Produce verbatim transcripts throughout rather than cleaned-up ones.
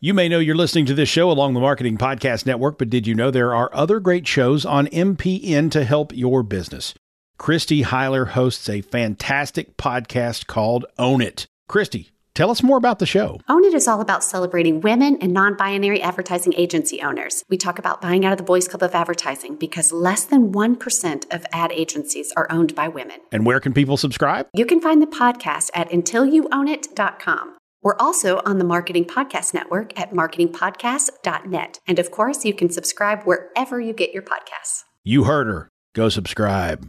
You may know you're listening to this show along the Marketing Podcast Network, but did you know there are other great shows on M P N to help your business? Christy Heiler hosts a fantastic podcast called Own It. Christy, tell us more about the show. Own It is all about celebrating women and non-binary advertising agency owners. We talk about buying out of the Boys Club of Advertising because less than one percent of ad agencies are owned by women. And where can people subscribe? You can find the podcast at until you own it dot com. We're also on the Marketing Podcast Network at marketing podcast dot net. And of course, you can subscribe wherever you get your podcasts. You heard her. Go subscribe.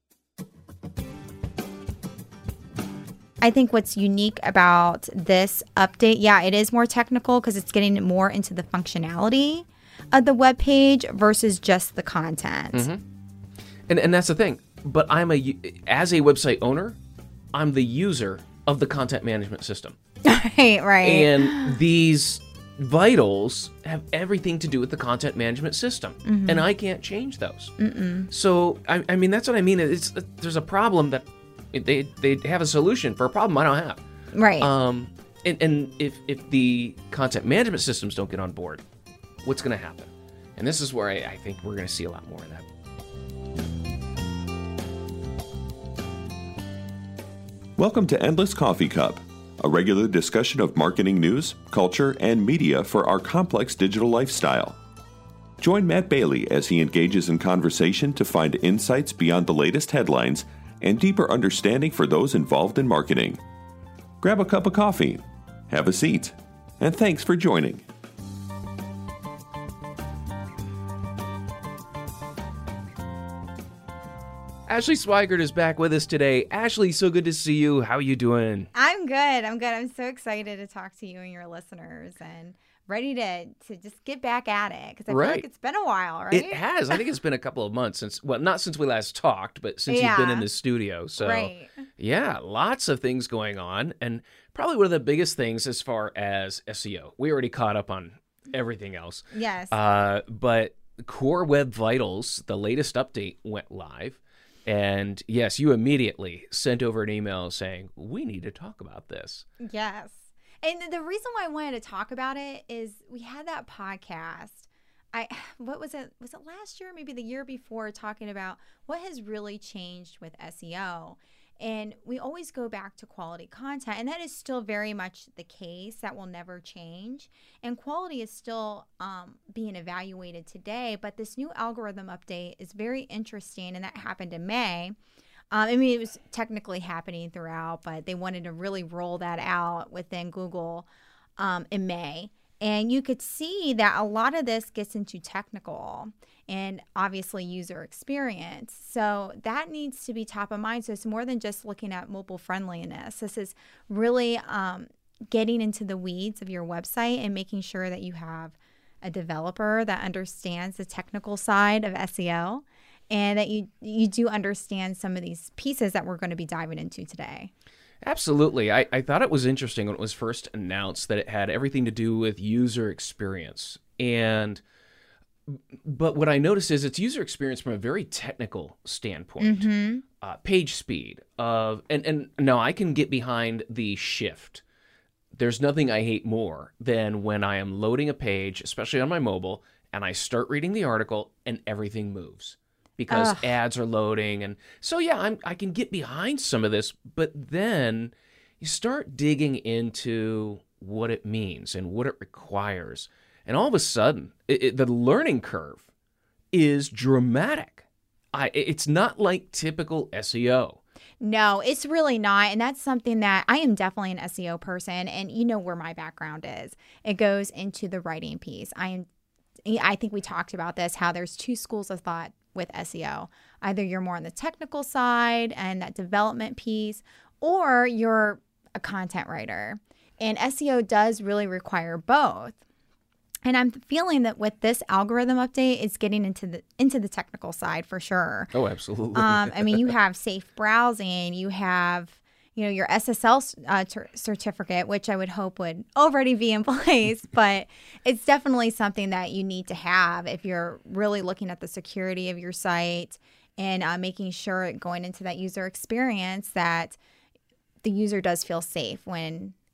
I think what's unique about this update, yeah, it is more technical because it's getting more into the functionality of the web page versus just the content. Mm-hmm. And and that's the thing. But I'm a as a website owner, I'm the user of the content management system. Right, right. And these vitals have everything to do with the content management system, mm-hmm. and I can't change those. Mm-mm. So I, I mean, that's what I mean. It's there's a problem that they they have a solution for a problem I don't have. Right. Um. And, and if if the content management systems don't get on board, what's going to happen? And this is where I, I think we're going to see a lot more of that. Welcome to Endless Coffee Cup, a regular discussion of marketing news, culture, and media for our complex digital lifestyle. Join Matt Bailey as he engages in conversation to find insights beyond the latest headlines and deeper understanding for those involved in marketing. Grab a cup of coffee, have a seat, and thanks for joining. Ashley Swigert is back with us today. Ashley, so good to see you. How are you doing? I'm good. I'm good. I'm so excited to talk to you and your listeners and ready to, to just get back at it because I right. feel like it's been a while, right? It has. I think it's been a couple of months since, well, not since we last talked, but since yeah. you've been in the studio. So, right. yeah, lots of things going on. And probably one of the biggest things as far as S E O. We already caught up on everything else. Yes. Uh, but Core Web Vitals, the latest update went live. And yes, you immediately sent over an email saying, we need to talk about this. Yes. And the reason why I wanted to talk about it is we had that podcast. I what was it? Was it last year? Maybe the year before, talking about what has really changed with S E O. And we always go back to quality content, and that is still very much the case. That will never change. And quality is still um, being evaluated today, but this new algorithm update is very interesting, and that happened in May. Um, I mean, it was technically happening throughout, but they wanted to really roll that out within Google um, in May. And you could see that a lot of this gets into technical and obviously user experience. So that needs to be top of mind. So it's more than just looking at mobile friendliness. This is really um, getting into the weeds of your website and making sure that you have a developer that understands the technical side of S E O and that you you do understand some of these pieces that we're going to be diving into today. Absolutely. I, I thought it was interesting when it was first announced that it had everything to do with user experience. And but what I noticed is it's user experience from a very technical standpoint. Mm-hmm. Uh, page speed of and, and now I can get behind the shift. There's nothing I hate more than when I am loading a page, especially on my mobile, and I start reading the article and everything moves. Because Ugh. ads are loading. And so, yeah, I'm, I can get behind some of this, but then you start digging into what it means and what it requires. And all of a sudden, it, it, the learning curve is dramatic. I, it's not like typical S E O. No, it's really not. And that's something that I am definitely an S E O person. And you know where my background is. It goes into the writing piece. I am. I think we talked about this, how there's two schools of thought with S E O. Either you're more on the technical side and that development piece, or you're a content writer. And S E O does really require both. And I'm feeling that with this algorithm update, it's getting into the into the technical side for sure. Oh, absolutely. um, I mean, you have safe browsing, you have, you know, your S S L uh, ter- certificate, which I would hope would already be in place, but it's definitely something that you need to have if you're really looking at the security of your site and uh, making sure going into that user experience that the user does feel safe when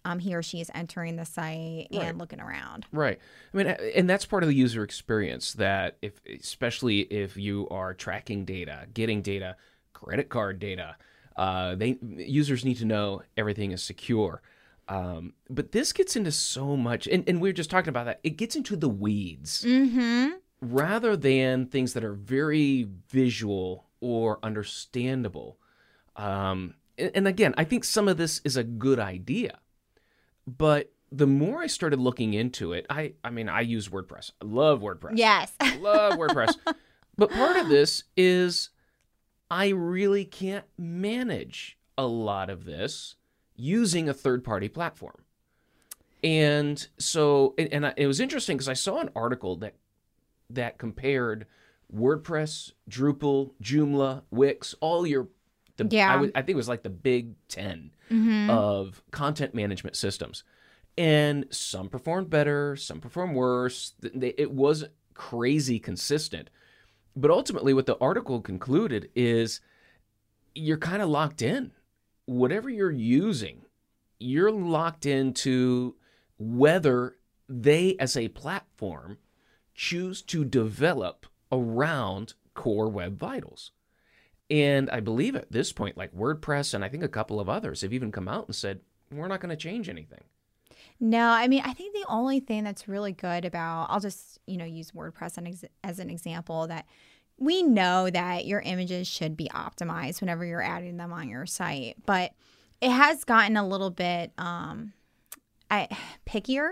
um, he or she is entering the site Right. and looking around. Right. I mean, and that's part of the user experience that if, especially if you are tracking data, getting data, credit card data, uh, they users need to know everything is secure. Um, but this gets into so much, and, and we were just talking about that. It gets into the weeds Mm-hmm. rather than things that are very visual or understandable. Um, and, and again, I think some of this is a good idea, but the more I started looking into it, I, I mean, I use WordPress. I love WordPress. Yes. Love WordPress. But part of this is I really can't manage a lot of this using a third-party platform. And so, and, and I, it was interesting because I saw an article that that compared WordPress, Drupal, Joomla, Wix, all your, the, Yeah. I, would, I think it was like the big ten Mm-hmm. of content management systems. And some performed better, some performed worse. They, it wasn't crazy consistent. But ultimately, what the article concluded is you're kind of locked in. Whatever you're using, you're locked into whether they, as a platform, choose to develop around Core Web Vitals. And I believe at this point, like WordPress and I think a couple of others have even come out and said, we're not going to change anything. No, I mean, I think the only thing that's really good about, I'll just, you know, use WordPress an ex- as an example, that we know that your images should be optimized whenever you're adding them on your site, but it has gotten a little bit um, I, pickier.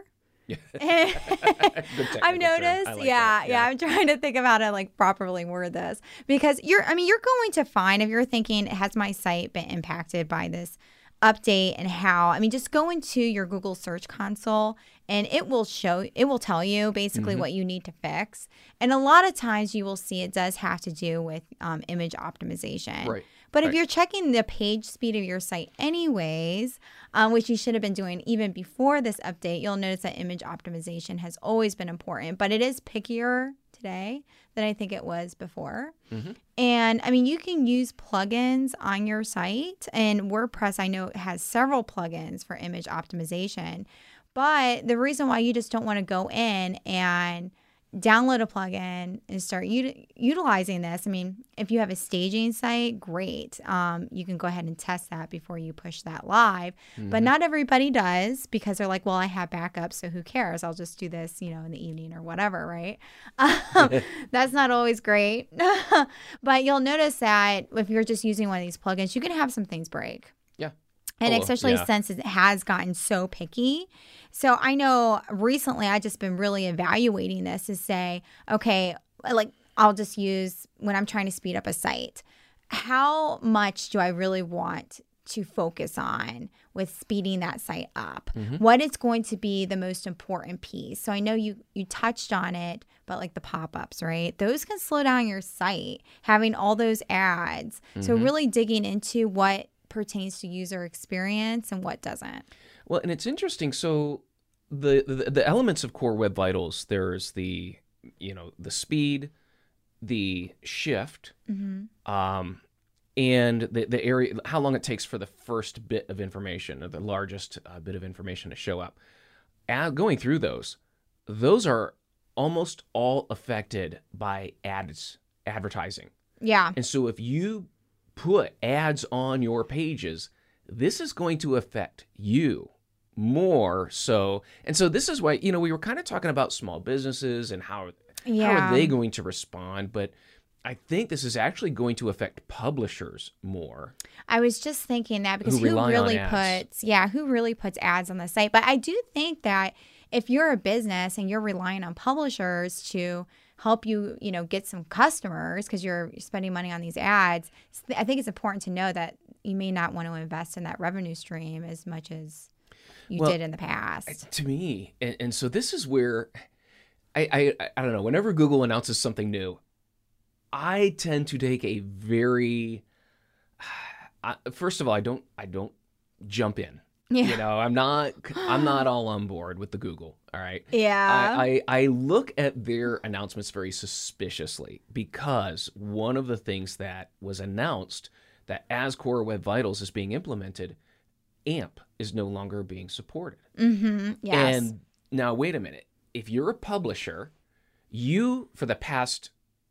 I've noticed. Like yeah, yeah, yeah. I'm trying to think of how to like properly word this because you're, I mean, you're going to find if you're thinking, has my site been impacted by this update and how, I mean, just go into your Google Search Console and it will show, it will tell you basically Mm-hmm. what you need to fix. And a lot of times you will see it does have to do with um, image optimization. Right. But if Right. you're checking the page speed of your site anyways, um, which you should have been doing even before this update, you'll notice that image optimization has always been important, but it is pickier today than I think it was before. Mm-hmm. And I mean, you can use plugins on your site, and WordPress, I know, has several plugins for image optimization. But the reason why you just don't want to go in and download a plugin and start uti- utilizing this. I mean, if you have a staging site, great. Um, you can go ahead and test that before you push that live. Mm-hmm. But not everybody does because they're like, well, I have backup, so who cares? I'll just do this, you know, in the evening or whatever, right? Um, that's not always great. But you'll notice that if you're just using one of these plugins, you can have some things break. Yeah. And Oh, especially yeah. since it has gotten so picky. So I know recently I've just been really evaluating this to say, okay, like I'll just use when I'm trying to speed up a site, how much do I really want to focus on with speeding that site up? Mm-hmm. What is going to be the most important piece? So I know you you touched on it, but like the pop-ups, right? Those can slow down your site, having all those ads. So Mm-hmm. really digging into what pertains to user experience and what doesn't. Well, and it's interesting. So the, the the elements of Core Web Vitals, there's the, you know, the speed, the shift, Mm-hmm. um, and the the area, how long it takes for the first bit of information or the largest uh, bit of information to show up. Ad, going through those, those are almost all affected by ads, advertising. Yeah. And so if you put ads on your pages, this is going to affect you more so. And so this is why, you know, we were kind of talking about small businesses and how, how Yeah. are they going to respond? But I think this is actually going to affect publishers more. I was just thinking that because Who who, rely on really ads. puts, yeah, who really puts ads on the site? But I do think that if you're a business and you're relying on publishers to help you, you know, get some customers because you're spending money on these ads, I think it's important to know that you may not want to invest in that revenue stream as much as you Well, did in the past. To me, and, and so this is where I, I I don't know, whenever Google announces something new, I tend to take a very I, first of all, I don't I don't jump in. Yeah. You know, I'm not I'm not all on board with the Google. All right. Yeah. I, I, I look at their announcements very suspiciously because one of the things that was announced that as Core Web Vitals is being implemented, AMP is no longer being supported. Mm-hmm. Yes. And now, wait a minute. If you're a publisher, you, for the past,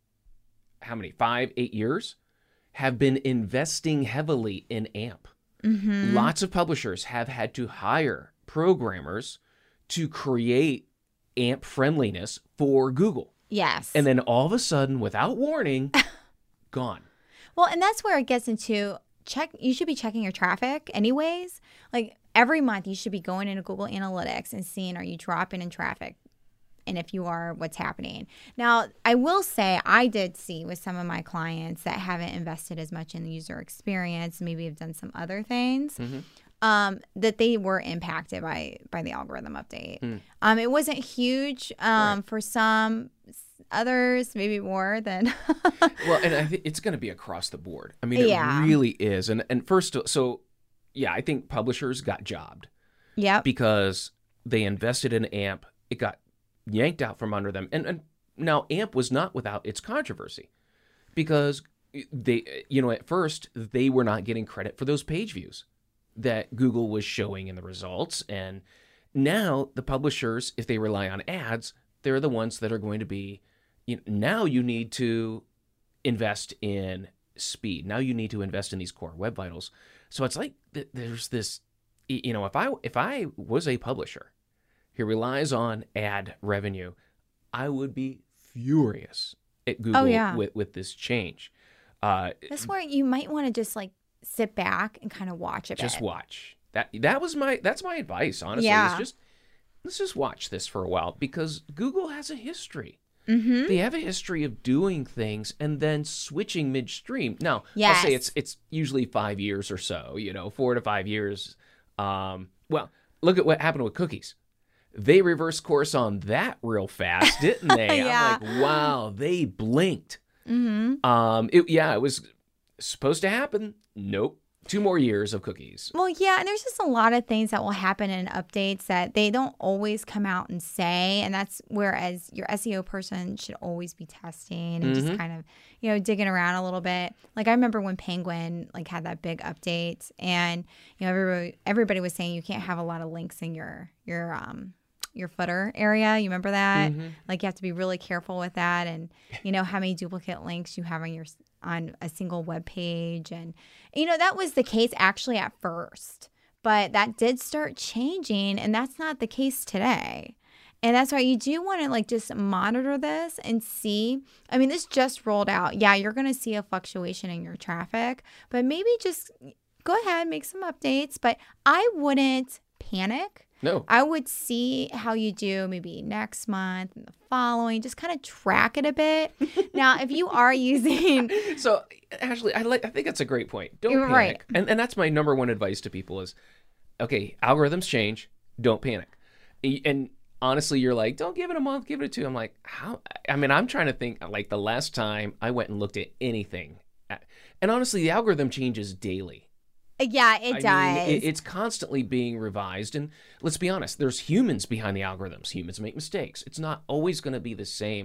how many, five, eight years, have been investing heavily in AMP. Mm-hmm. Lots of publishers have had to hire programmers to create AMP friendliness for Google. Yes. And then all of a sudden, without warning, gone. Well, and that's where it gets into check. You should be checking your traffic anyways. Like every month you should be going into Google Analytics and seeing, are you dropping in traffic? And if you are, what's happening? Now, I will say I did see with some of my clients that haven't invested as much in the user experience, maybe have done some other things, mm-hmm. um, that they were impacted by by the algorithm update. Mm. Um, it wasn't huge um, right. for some. Others, maybe more than. Well, and I think it's going to be across the board. I mean, it yeah. really is. And and first, so yeah, I think publishers got jobbed. Yeah. Because they invested in AMP. It got yanked out from under them. And, and now AMP was not without its controversy because they, you know, at first they were not getting credit for those page views that Google was showing in the results. And now the publishers, if they rely on ads, they're the ones that are going to be, you know, now you need to invest in speed. Now you need to invest in these core web vitals. So it's like th- there's this, you know, if I if I was a publisher who relies on ad revenue, I would be furious at Google oh, yeah. with, with this change. Uh, That's where you might want to just like sit back and kind of watch it. Just watch. That that was my that's my advice, honestly. Yeah. Is just let's just watch this for a while because Google has a history. Mm-hmm. They have a history of doing things and then switching midstream. Now, yes. I'll say it's it's usually five years or so, you know, four to five years. Um, well, look at what happened with cookies. They reversed course on that real fast, didn't they? Yeah. I'm like, wow, they blinked. Mm-hmm. Um, it, yeah, it was supposed to happen. Nope. Two more years of cookies. Well, yeah, and there's just a lot of things that will happen in updates that they don't always come out and say, and that's whereas your S E O person should always be testing and Mm-hmm. just kind of, you know, digging around a little bit. Like I remember when Penguin like had that big update, and you know everybody everybody was saying you can't have a lot of links in your your um your footer area. You remember that? Mm-hmm. Like you have to be really careful with that, and you know how many duplicate links you have on your on a single web page. And you know that was the case actually at first, but that did start changing, and that's not the case today. And that's why you do want to like just monitor this and see. I mean, this just rolled out. Yeah, you're going to see a fluctuation in your traffic, but maybe just go ahead, make some updates, but I wouldn't panic. No. I would see how you do maybe next month and the following, just kind of track it a bit. Now, if you are using... So, Ashley, I like. I think that's a great point. Don't You're panic. right. And, and that's my number one advice to people is, okay, algorithms change. Don't panic. And honestly, you're like, don't give it a month, give it a two. I'm like, how? I mean, I'm trying to think like the last time I went and looked at anything. And honestly, the algorithm changes daily. Yeah, it I does. mean, it, it's constantly being revised. And let's be honest, there's humans behind the algorithms. Humans make mistakes. It's not always going to be the same.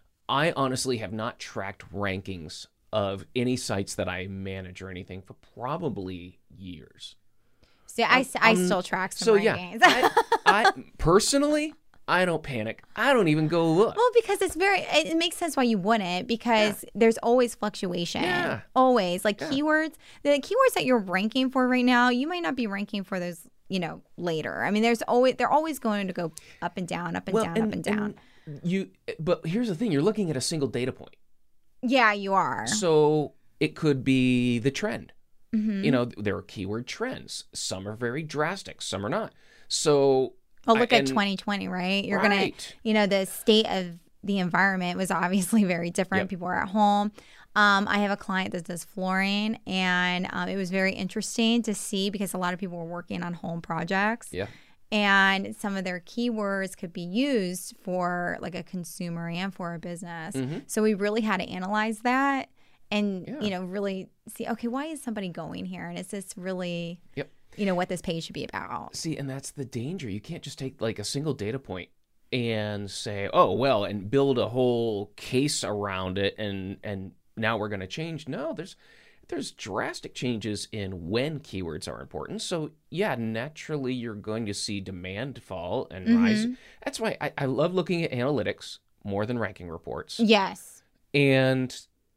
I honestly have not tracked rankings of any sites that I manage or anything for probably years. See, I, I um, still track some so rankings. yeah, I, I personally, I don't panic. I don't even go look. Well, because it's very, it, it makes sense why you wouldn't, because yeah. there's always fluctuation. Yeah. Always. Like yeah. keywords, the keywords that you're ranking for right now, you might not be ranking for those, you know, later. I mean, there's always, they're always going to go up and down, up and well, down, and, up and down. And you, but here's the thing, you're looking at a single data point. Yeah, you are. So it could be the trend. Mm-hmm. You know, there are keyword trends. Some are very drastic, some are not. So well, look I, at and, twenty twenty, right? You're right. going to, you know, the state of the environment was obviously very different. Yep. People were at home. Um, I have a client that does flooring, and um, it was very interesting to see because a lot of people were working on home projects. Yeah. And some of their keywords could be used for like a consumer and for a business. Mm-hmm. So we really had to analyze that and, Yeah. you know, really see, okay, why is somebody going here? And is this really, Yep. you know, what this page should be about? See, and that's the danger. You can't just take like a single data point and say, oh, well, and build a whole case around it and and now we're going to change. No, there's there's drastic changes in when keywords are important. So yeah, naturally you're going to see demand fall and mm-hmm. rise. That's why I, I love looking at analytics more than ranking reports. Yes. And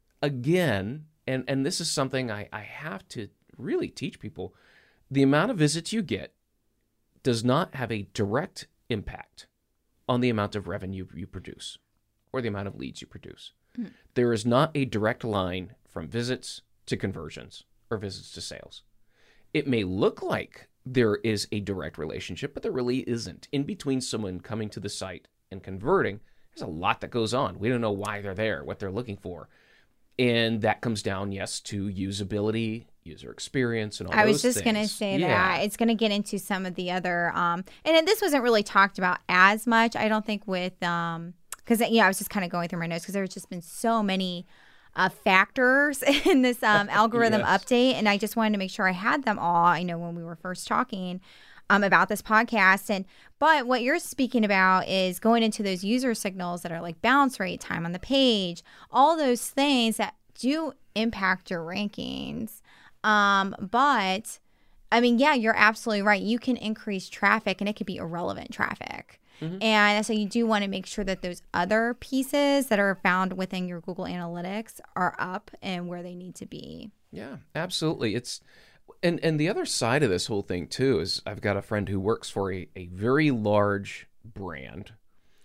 again, and, and this is something I, I have to really teach people, the amount of visits you get does not have a direct impact on the amount of revenue you produce or the amount of leads you produce. Mm. There is not a direct line from visits to conversions or visits to sales. It may look like there is a direct relationship, but there really isn't. In between someone coming to the site and converting, there's a lot that goes on. We don't know why they're there, what they're looking for. And that comes down, yes, to usability, user experience, and all I those was just things. going to say yeah. that. It's going to get into some of the other, um, and this wasn't really talked about as much, I don't think, with, um, because, you know, I was just kind of going through my notes because there's just been so many uh, factors in this um, algorithm yes. update, and I just wanted to make sure I had them all, I know, when we were first talking um, about this podcast. And but what you're speaking about is going into those user signals that are like bounce rate, time on the page, all those things that do impact your rankings. Um, but I mean, yeah, you're absolutely right. You can increase traffic and it could be irrelevant traffic. Mm-hmm. And so you do want to make sure that those other pieces that are found within your Google Analytics are up and where they need to be. Yeah, absolutely. It's and and the other side of this whole thing too is I've got a friend who works for a, a very large brand,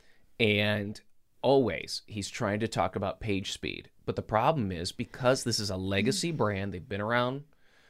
and always he's trying to talk about page speed. But the problem is, because this is a legacy brand, they've been around,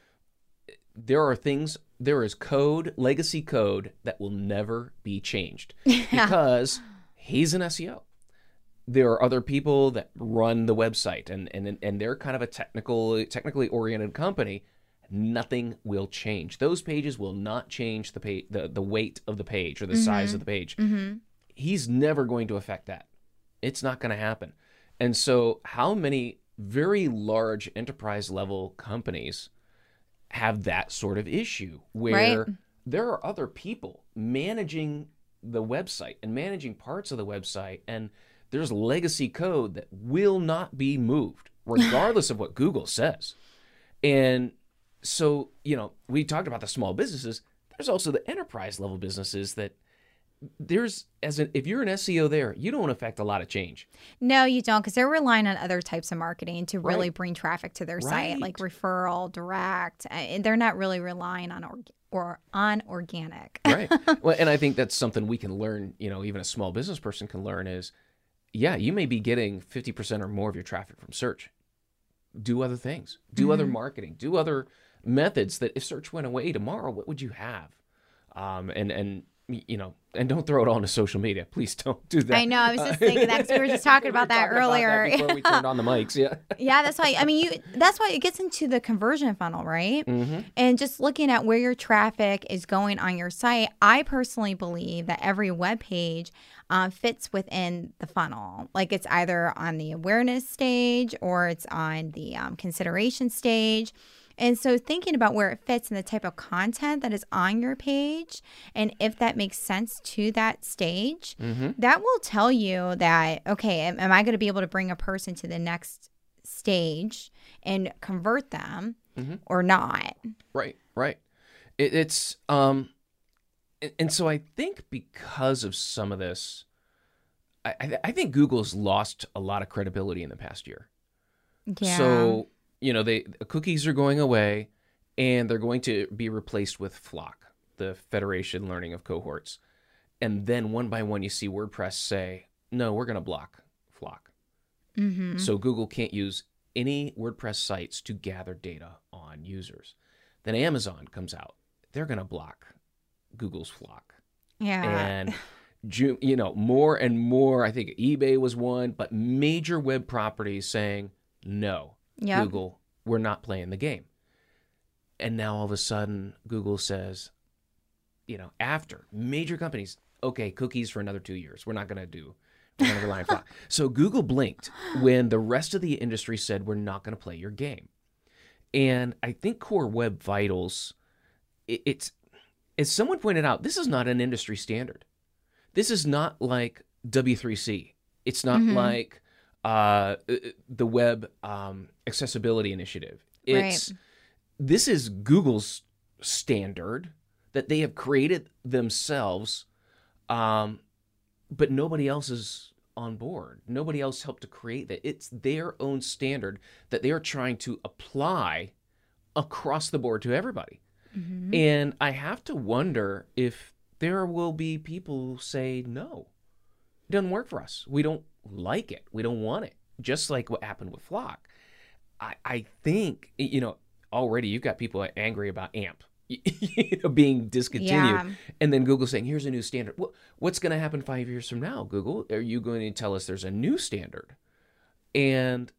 there are things, there is code, legacy code that will never be changed because he's an S E O. There are other people that run the website, and and and they're kind of a technical, technically oriented company. Nothing will change. Those pages will not change the page, the, the weight of the page or the mm-hmm. size of the page. Mm-hmm. He's never going to affect that. It's not going to happen. And so how many very large enterprise level companies have that sort of issue where right. there are other people managing the website and managing parts of the website, and there's legacy code that will not be moved regardless of what Google says. And so, you know, we talked about the small businesses. There's also the enterprise level businesses that there's, as an, if you're an S E O there, you don't affect a lot of change. No, you don't, because they're relying on other types of marketing to really right. bring traffic to their right. site, like referral, direct. And they're not really relying on org- or on organic. Right. Well, and I think that's something we can learn, you know, even a small business person can learn is, yeah, you may be getting fifty percent or more of your traffic from search. Do other things. Do mm-hmm. other marketing. Do other methods that if search went away tomorrow, what would you have? Um, and, and, you know, and don't throw it all into social media. Please don't do that. I know. I was just thinking that because we were just talking about we that talking earlier. About that before we turned on the mics. Yeah. Yeah, that's why. I mean, you. That's why it gets into the conversion funnel, right? Mm-hmm. And just looking at where your traffic is going on your site, I personally believe that every web page uh, fits within the funnel. Like it's either on the awareness stage or it's on the um, consideration stage. And so thinking about where it fits and the type of content that is on your page, and if that makes sense to that stage, mm-hmm. that will tell you that, okay, am, am I going to be able to bring a person to the next stage and convert them mm-hmm. or not? Right, right. It, it's, um, and, and so I think because of some of this, I, I, I think Google's lost a lot of credibility in the past year. Yeah. So, you know, they cookies are going away, and they're going to be replaced with Flock, the Federation Learning of Cohorts. And then one by one, you see WordPress say, no, we're going to block Flock. Mm-hmm. So Google can't use any WordPress sites to gather data on users. Then Amazon comes out. They're going to block Google's Flock. Yeah. And, you know, more and more, I think eBay was one, but major web properties saying, no. Yep. Google, we're not playing the game. And now all of a sudden, Google says, you know, after major companies, okay, cookies for another two years. We're not going to do, we're going to rely on Flock. So Google blinked when the rest of the industry said, we're not going to play your game. And I think Core Web Vitals, it, it's, as someone pointed out, this is not an industry standard. This is not like W three C. It's not mm-hmm. like uh, the Web um, Accessibility Initiative. It's Right. This is Google's standard that they have created themselves, um, but nobody else is on board. Nobody else helped to create that. It's their own standard that they are trying to apply across the board to everybody. Mm-hmm. And I have to wonder if there will be people who say, no, it doesn't work for us. We don't like it. We don't want it. Just like what happened with Flock. I, I think, you know, already you've got people angry about AMP you know, being discontinued. Yeah. And then Google saying, here's a new standard. Well, what's going to happen five years from now, Google? Are you going to tell us there's a new standard? And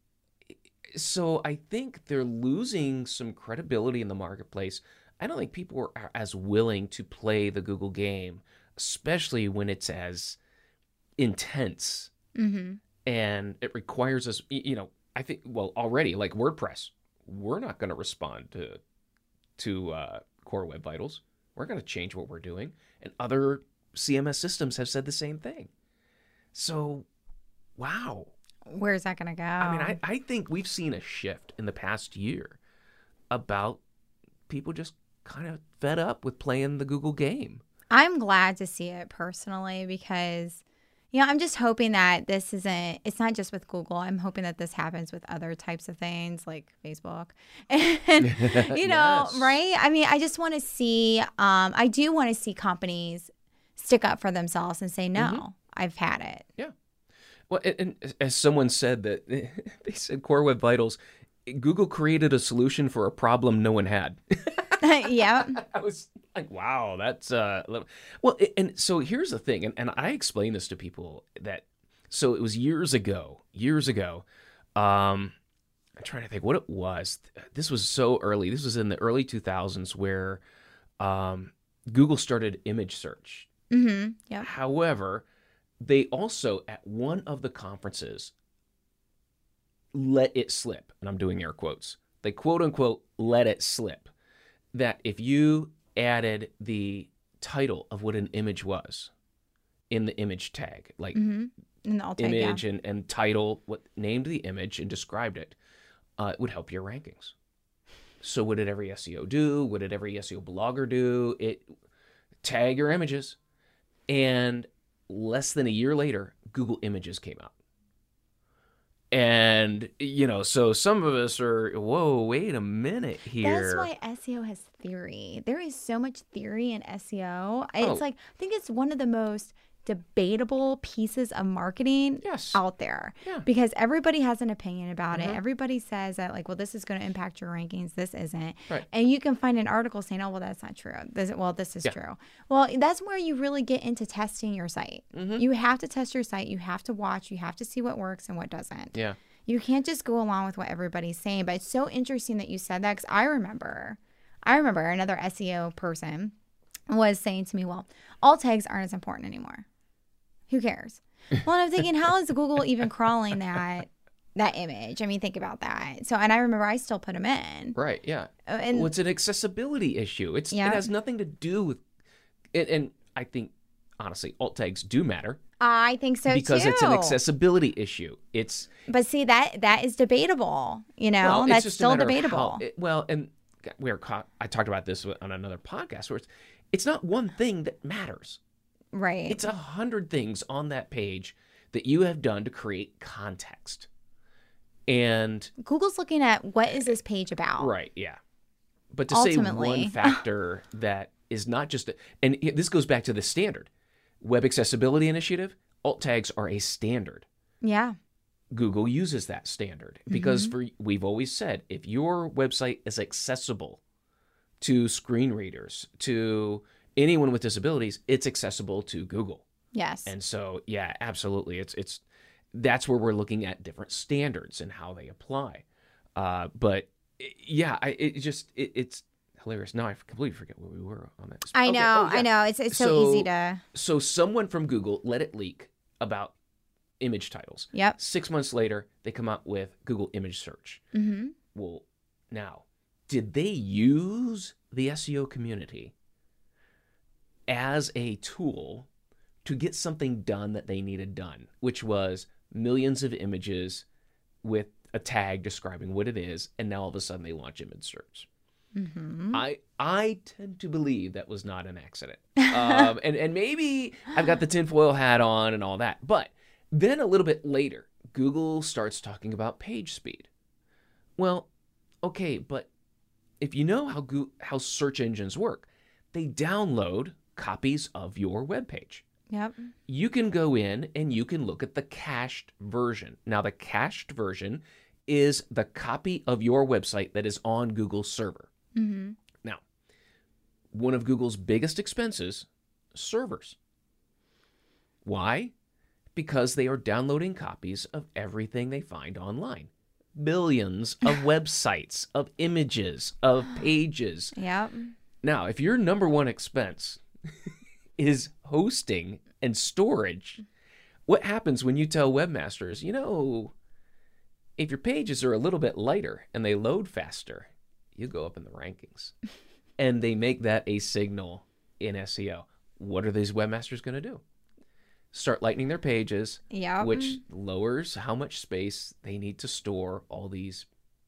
so I think they're losing some credibility in the marketplace. I don't think people are as willing to play the Google game, especially when it's as intense. Mm-hmm. And it requires us, you know, I think, well, already, like WordPress, we're not going to respond to to uh, Core Web Vitals. We're going to change what we're doing. And other C M S systems have said the same thing. So, wow. Where's that going to go? I mean, I, I think we've seen a shift in the past year about people just kind of fed up with playing the Google game. I'm glad to see it personally because, you know, I'm just hoping that this isn't, it's not just with Google. I'm hoping that this happens with other types of things like Facebook. And, you know, Yes. right? I mean, I just want to see, um, I do want to see companies stick up for themselves and say, no, Mm-hmm. I've had it. Yeah. Well, and, and as someone said that, they said Core Web Vitals, Google created a solution for a problem no one had. Yeah. I was like, wow, that's uh well, and so here's the thing, and, and I explain this to people that so it was years ago, years ago. Um I'm trying to think what it was. This was so early. This was in the early two thousands where um Google started image search. Mm-hmm. Yep. However, they also at one of the conferences let it slip, and I'm doing air quotes. They quote unquote let it slip that if you added the title of what an image was in the image tag, like Mm-hmm. And I'll take image yeah. and, and title, what named the image and described it, uh, it would help your rankings. So what did every S E O do? What did every S E O blogger do? It tag your images. And less than a year later, Google Images came out. And, you know, so some of us are, whoa, wait a minute here. That's why S E O has theory. There is so much theory in S E O. It's Oh. like, I think it's one of the most debatable pieces of marketing Yes. out there Yeah. because everybody has an opinion about Mhm. it. Everybody says that like, well, this is going to impact your rankings. This isn't. Right. And you can find an article saying, oh, well, that's not true. This, well, this is Yeah. true. Well, that's where you really get into testing your site. Mhm. You have to test your site. You have to watch. You have to see what works and what doesn't. Yeah. You can't just go along with what everybody's saying. But it's so interesting that you said that because I remember, I remember another S E O person was saying to me, well, alt tags aren't as important anymore. Who cares? Well, and I'm thinking, how is Google even crawling that that image? I mean, think about that. So, and I remember I still put them in. Right. Yeah. Uh, And Well, it's an accessibility issue. It's Yeah. It has nothing to do with it. And I think, honestly, alt tags do matter I think so because too. it's an accessibility issue. It's But see, that that is debatable. You know, well, it's that's just a still matter of debatable. how- it- well, and we are caught, I talked about this on another podcast where it's, it's not one thing that matters. Right. It's a hundred things on that page that you have done to create context. And Google's looking at what is this page about? right, yeah. But to say Ultimately. one factor that is not just, a, and it- this goes back to the standard Web Accessibility Initiative, alt tags are a standard. Yeah. Google uses that standard because Mm-hmm. for we've always said if your website is accessible to screen readers, to anyone with disabilities, it's accessible to Google. Yes. And so, yeah, absolutely. It's it's that's where we're looking at different standards and how they apply. Uh, but yeah, I it just it, it's hilarious. Now I completely forget where we were on that. I Okay, know. oh, yeah. I know. It's it's so, So- easy to. So someone from Google let it leak about image titles. Yep. Six months later, they come out with Google Image Search. Mm-hmm. Well, now, did they use the S E O community as a tool to get something done that they needed done, which was millions of images with a tag describing what it is, and now all of a sudden they launch image search. Mm-hmm. I I tend to believe that was not an accident. Um, and, and maybe I've got the tinfoil hat on and all that. But then a little bit later, Google starts talking about page speed. Well, okay, but if you know how Go- how search engines work, they download copies of your web page. Yep. You can go in and you can look at the cached version. Now, the cached version is the copy of your website that is on Google's server. Mm-hmm. Now, one of Google's biggest expenses, servers. Why? Because they are downloading copies of everything they find online. Billions of websites, of images, of pages. Yep. Now, if your number one expense is hosting and storage, what happens when you tell webmasters, you know, if your pages are a little bit lighter and they load faster, you go up in the rankings. And they make that a signal in S E O. What are these webmasters going to do? Start lightening their pages, Yep. which lowers how much space they need to store all these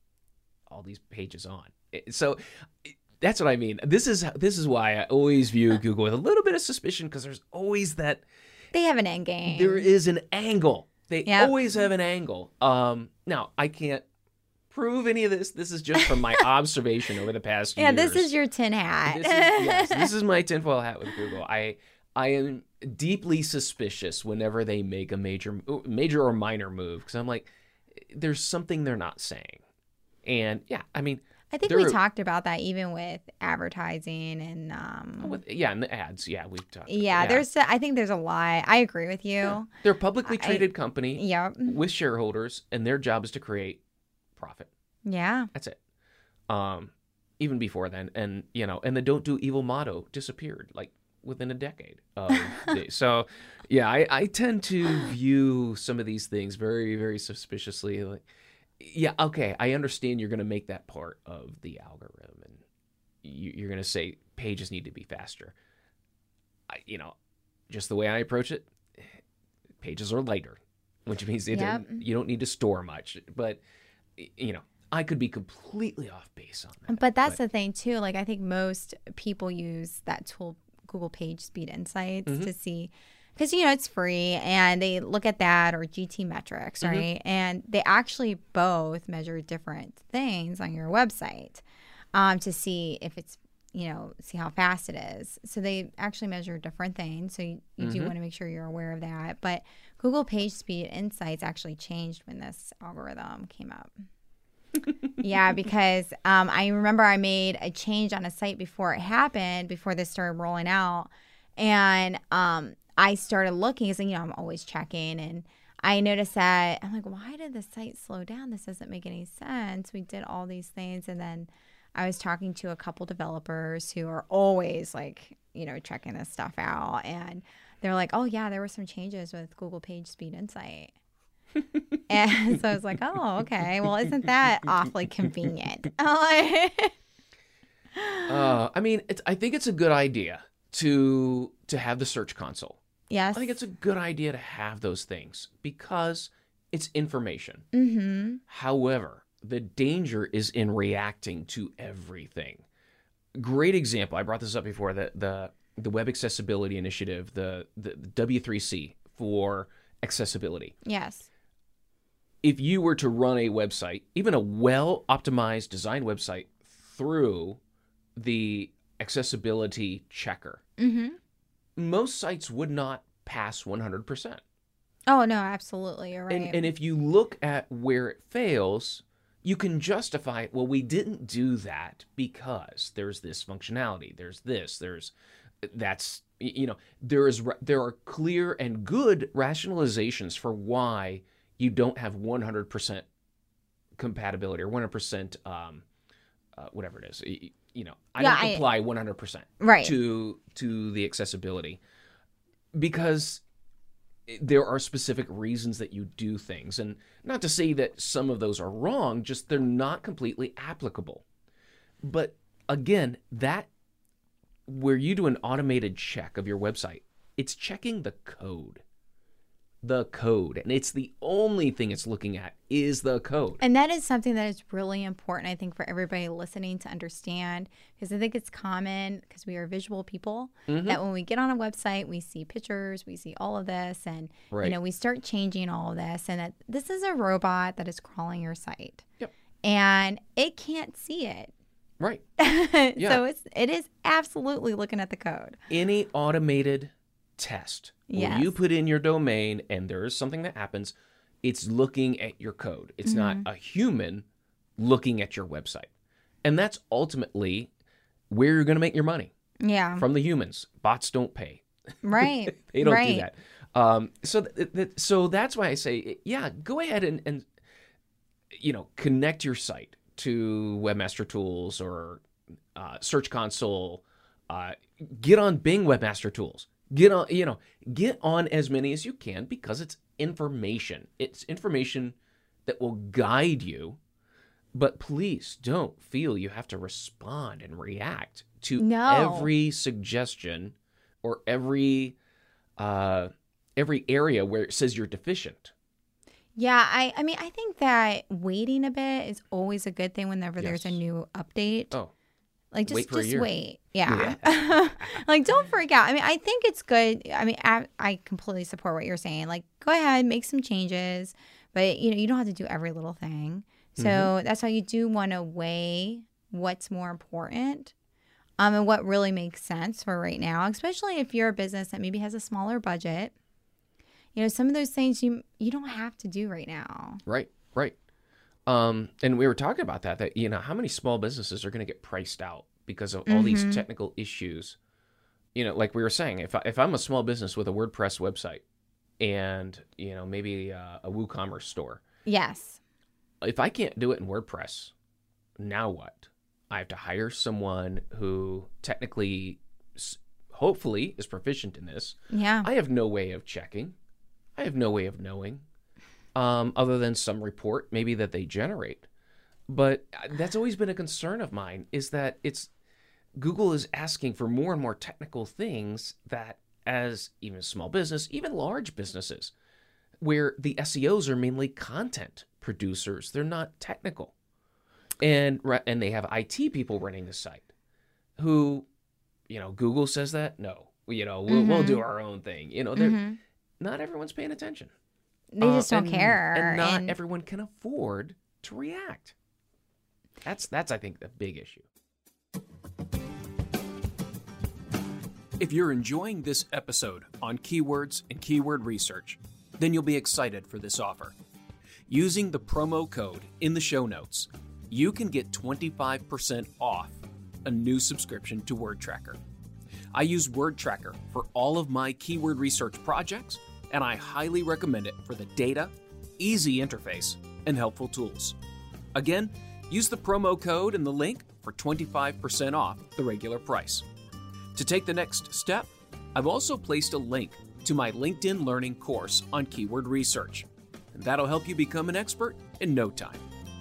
all these pages on. So that's what I mean. This is this is why I always view Google with a little bit of suspicion, because there's always that They have an end game. there is an angle. They Yep. always have an angle. Um, now I can't prove any of this. This is just from my observation over the past yeah, years. this is your tin hat. This is, yes, this is my tinfoil hat with Google. I I am deeply suspicious whenever they make a major major or minor move, because I'm like, there's something they're not saying. And yeah, I mean, I think we talked about that even with advertising and um with, yeah, and the ads. Yeah, we've talked. yeah, there's I think there's a lot. I agree with you. Yeah. They're a publicly traded I, company Yep. with shareholders, and their job is to create profit. Yeah. That's it. Um, even before then, and you know, and the "Don't Do Evil" motto disappeared like within a decade. Of days. So, yeah, I, I tend to view some of these things very, very suspiciously. Like, yeah, okay, I understand you're going to make that part of the algorithm, and you, you're going to say pages need to be faster. I, you know, just the way I approach it, pages are lighter, which means they Yep. don't, you don't need to store much. But you know, I could be completely off base on that. But that's the thing too. Like I think most people use that tool, Google Page Speed Insights, Mhm. to see, because you know it's free, and they look at that, or G T metrics, Mhm. right? And they actually both measure different things on your website um, to see if it's, you know, see how fast it is. So they actually measure different things. So you, you do Mhm. want to make sure you're aware of that. But Google Page Speed Insights actually changed when this algorithm came up. Yeah, because um, I remember I made a change on a site before it happened, before this started rolling out. And um, I started looking, because, you know, I'm always checking. And I noticed that, I'm like, why did the site slow down? This doesn't make any sense. We did all these things. And then I was talking to a couple developers who are always like, you know, checking this stuff out. And they're like, oh, yeah, there were some changes with Google Page Speed Insight. And so I was like, oh, okay. Well, isn't that awfully convenient? uh, I mean, it's, I think it's a good idea to to have the Search Console. Yes. I think it's a good idea to have those things because it's information. Mm-hmm. However, the danger is in reacting to everything. Great example. I brought this up before. The the the Web Accessibility Initiative, the the, the W three C for accessibility. Yes. If you were to run a website, even a well-optimized, designed website, through the accessibility checker, Mm-hmm. most sites would not pass one hundred percent. Oh, no, absolutely. You're right. And, and if you look at where it fails, you can justify, well, we didn't do that because there's this functionality, there's this, there's that's, you know, there is there are clear and good rationalizations for why you don't have one hundred percent compatibility or one hundred percent um, uh, whatever it is. You, you know, I Yeah, don't I- apply one hundred percent Right. to to the accessibility because there are specific reasons that you do things. And not to say that some of those are wrong, just they're not completely applicable. But again, that where you do an automated check of your website, it's checking the code. the code. And it's the only thing it's looking at is the code. And that is something that is really important, I think, for everybody listening to understand, because I think it's common, because we are visual people, mm-hmm. that when we get on a website, we see pictures, we see all of this, and right. you know, we start changing all of this, and that this is a robot that is crawling your site. Yep. And it can't see it. Right. Yeah. So it's it is absolutely looking at the code. Any automated test yes. where you put in your domain and there is something that happens, it's looking at your code. It's mm-hmm. not a human looking at your website. And that's ultimately where you're going to make your money. Yeah. From the humans. Bots don't pay. Right. They don't right. do that. Um, so th- th- so that's why I say, yeah, go ahead and, and you know, connect your site to Webmaster Tools or uh, Search Console. Uh, get on Bing Webmaster Tools. Get on, you know, get on as many as you can, because it's information. It's information that will guide you. But please don't feel you have to respond and react to no. every suggestion or every uh, every area where it says you're deficient. Yeah, I, I mean, I think that waiting a bit is always a good thing whenever Yes. there's a new update. Oh, like just wait for a just year. wait. Yeah. yeah. Like, don't freak out. I mean, I think it's good. I mean, I, I completely support what you're saying. Like, go ahead, make some changes, but you know, you don't have to do every little thing. So mm-hmm. that's why you do want to weigh what's more important. Um, and what really makes sense for right now, especially if you're a business that maybe has a smaller budget. You know, some of those things you you don't have to do right now. Right, right. Um, and we were talking about that, that, you know, how many small businesses are going to get priced out because of all mm-hmm. these technical issues? You know, like we were saying, if, I, if I'm a small business with a WordPress website and, you know, maybe uh, a WooCommerce store. Yes. If I can't do it in WordPress, now what? I have to hire someone who technically, hopefully, is proficient in this. Yeah. I have no way of checking. I have no way of knowing, um, other than some report maybe that they generate. But that's always been a concern of mine, is that it's Google is asking for more and more technical things that, as even a small business, even large businesses, where the S E Os are mainly content producers, they're not technical. And and they have I T people running the site who, you know, Google says that, no, you know, we'll, mm-hmm. we'll do our own thing. You know, they're mm-hmm. not everyone's paying attention. They just uh, don't and, care. And not and... everyone can afford to react. That's, that's I think, the big issue. If you're enjoying this episode on keywords and keyword research, then you'll be excited for this offer. Using the promo code in the show notes, you can get twenty-five percent off a new subscription to WordTracker. I use WordTracker for all of my keyword research projects, and I highly recommend it for the data, easy interface, and helpful tools. Again, use the promo code in the link for twenty-five percent off the regular price. To take the next step, I've also placed a link to my LinkedIn Learning course on keyword research, and that'll help you become an expert in no time.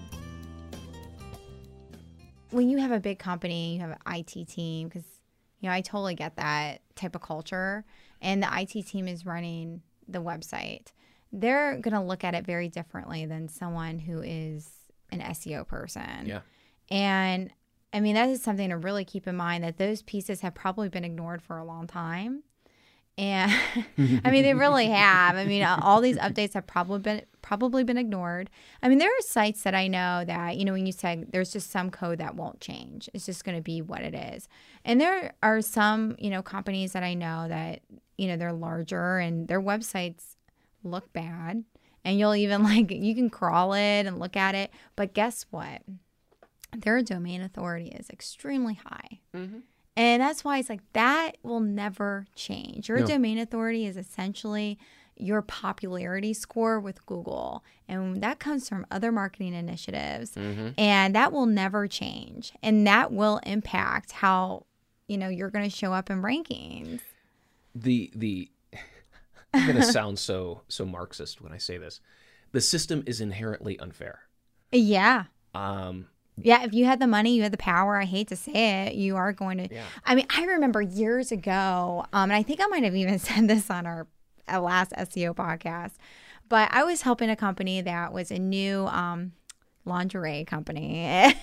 When you have a big company, you have an I T team, because, you know, I totally get that type of culture, and the I T team is running the website. They're going to look at it very differently than someone who is an S E O person. Yeah. And, I mean, that is something to really keep in mind, that those pieces have probably been ignored for a long time. And I mean, they really have. I mean, all these updates have probably been probably been ignored. I mean, there are sites that I know that, you know, when you say there's just some code that won't change. It's just going to be what it is. And there are some, you know, companies that I know that, you know, they're larger and their websites look bad. And you'll even like, you can crawl it and look at it. But guess what? Their domain authority is extremely high. Mm-hmm. And that's why it's like that will never change. Your no. domain authority is essentially your popularity score with Google. And that comes from other marketing initiatives. Mm-hmm. And that will never change. And that will impact how, you know, you're going to show up in rankings. The the I'm going to sound so so Marxist when I say this. The system is inherently unfair. Yeah. Um Yeah, if you had the money, you had the power, I hate to say it, you are going to. Yeah. I mean, I remember years ago, um, and I think I might have even said this on our a last S E O podcast. But I was helping a company that was a new um, lingerie company.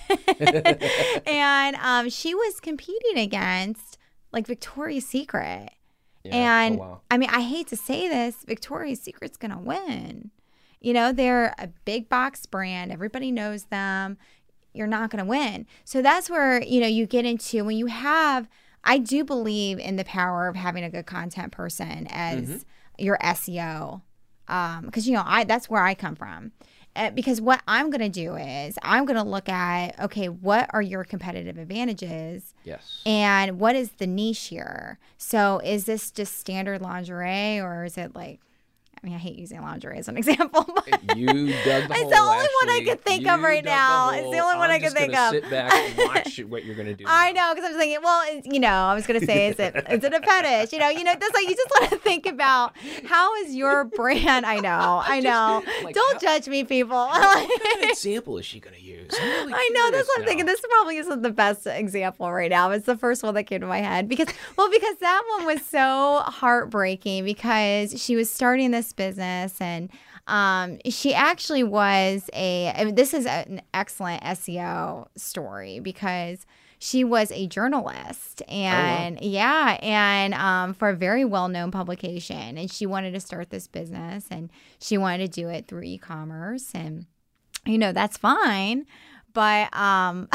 And um, she was competing against like Victoria's Secret. Yeah. And oh, wow. I mean, I hate to say this, Victoria's Secret's going to win. You know, they're a big box brand. Everybody knows them. You're not going to win. So that's where, you know, you get into when you have, I do believe in the power of having a good content person as mm-hmm. your S E O. Um, because, you know, I that's where I come from. Uh, because what I'm going to do is I'm going to look at, okay, what are your competitive advantages? Yes. And what is the niche here? So is this just standard lingerie, or is it like, I mean, I hate using lingerie as an example, but you dug the it's hole, the only Ashley. one I can think you of right now. The it's the only I'm one I can think of. Sit back and watch what you're going to do. I now. know, because I was thinking, well, it's, you know, I was going to say, is it is it a fetish? You know, you know, that's like you just want to think about how is your brand. I know, I know. Just, like, Don't how, judge me, people. What kind of example is she going to use? Really I know, that's what I'm now. thinking. This probably isn't the best example right now. It's the first one that came to my head because, well, because that one was so heartbreaking because she was starting this business and um, she actually was a, I mean, this is an excellent S E O story because she was a journalist and oh, wow. yeah, and um, for a very well-known publication, and she wanted to start this business and she wanted to do it through e-commerce, and you know, that's fine. But um,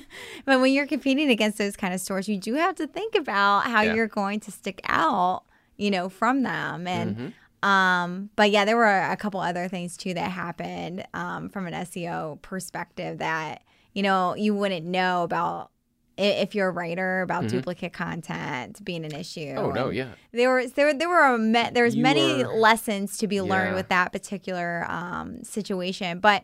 but when you're competing against those kind of stores, you do have to think about how yeah. you're going to stick out, you know, from them. And mm-hmm. um, but yeah, there were a couple other things too that happened um, from an S E O perspective that, you know, you wouldn't know about if you're a writer about mm-hmm. duplicate content being an issue. Oh no, and yeah. There was there there were a me- there was You many were, lessons to be learned yeah. with that particular um, situation, but.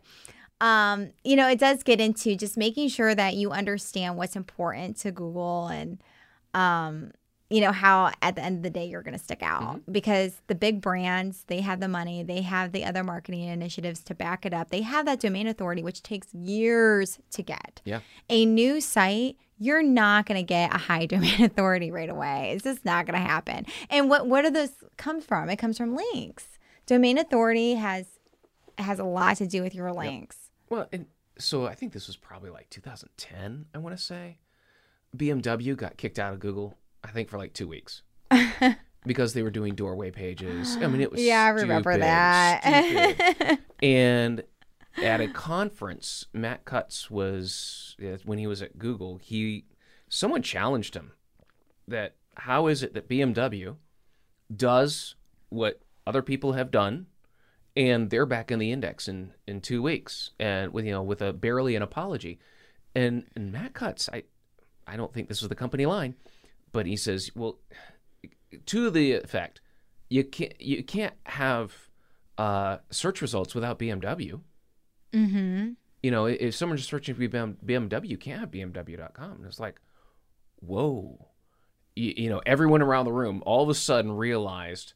Um, you know, it does get into just making sure that you understand what's important to Google and, um, you know, how at the end of the day you're going to stick out mm-hmm. because the big brands, they have the money, they have the other marketing initiatives to back it up. They have that domain authority, which takes years to get. Yeah. A new site, you're not going to get a high domain authority right away. It's just not going to happen. And what, what do those come from? It comes from links. Domain authority has, has a lot to do with your links. Yep. Well, and so I think this was probably like two thousand ten, I want to say. B M W got kicked out of Google, I think, for like two weeks. Because they were doing doorway pages. I mean, it was Yeah, I stupid, remember that. stupid. And at a conference, Matt Cutts was, when he was at Google, he someone challenged him that how is it that B M W does what other people have done, and they're back in the index in, in two weeks, and with you know with a barely an apology, and, and Matt Cutts, I I don't think this was the company line, but he says, well, to the effect, you can't you can't have uh, search results without B M W. Mm-hmm. You know, if someone's just searching for B M W, you can't have B M W dot com. And it's like, whoa, you, you know, everyone around the room all of a sudden realized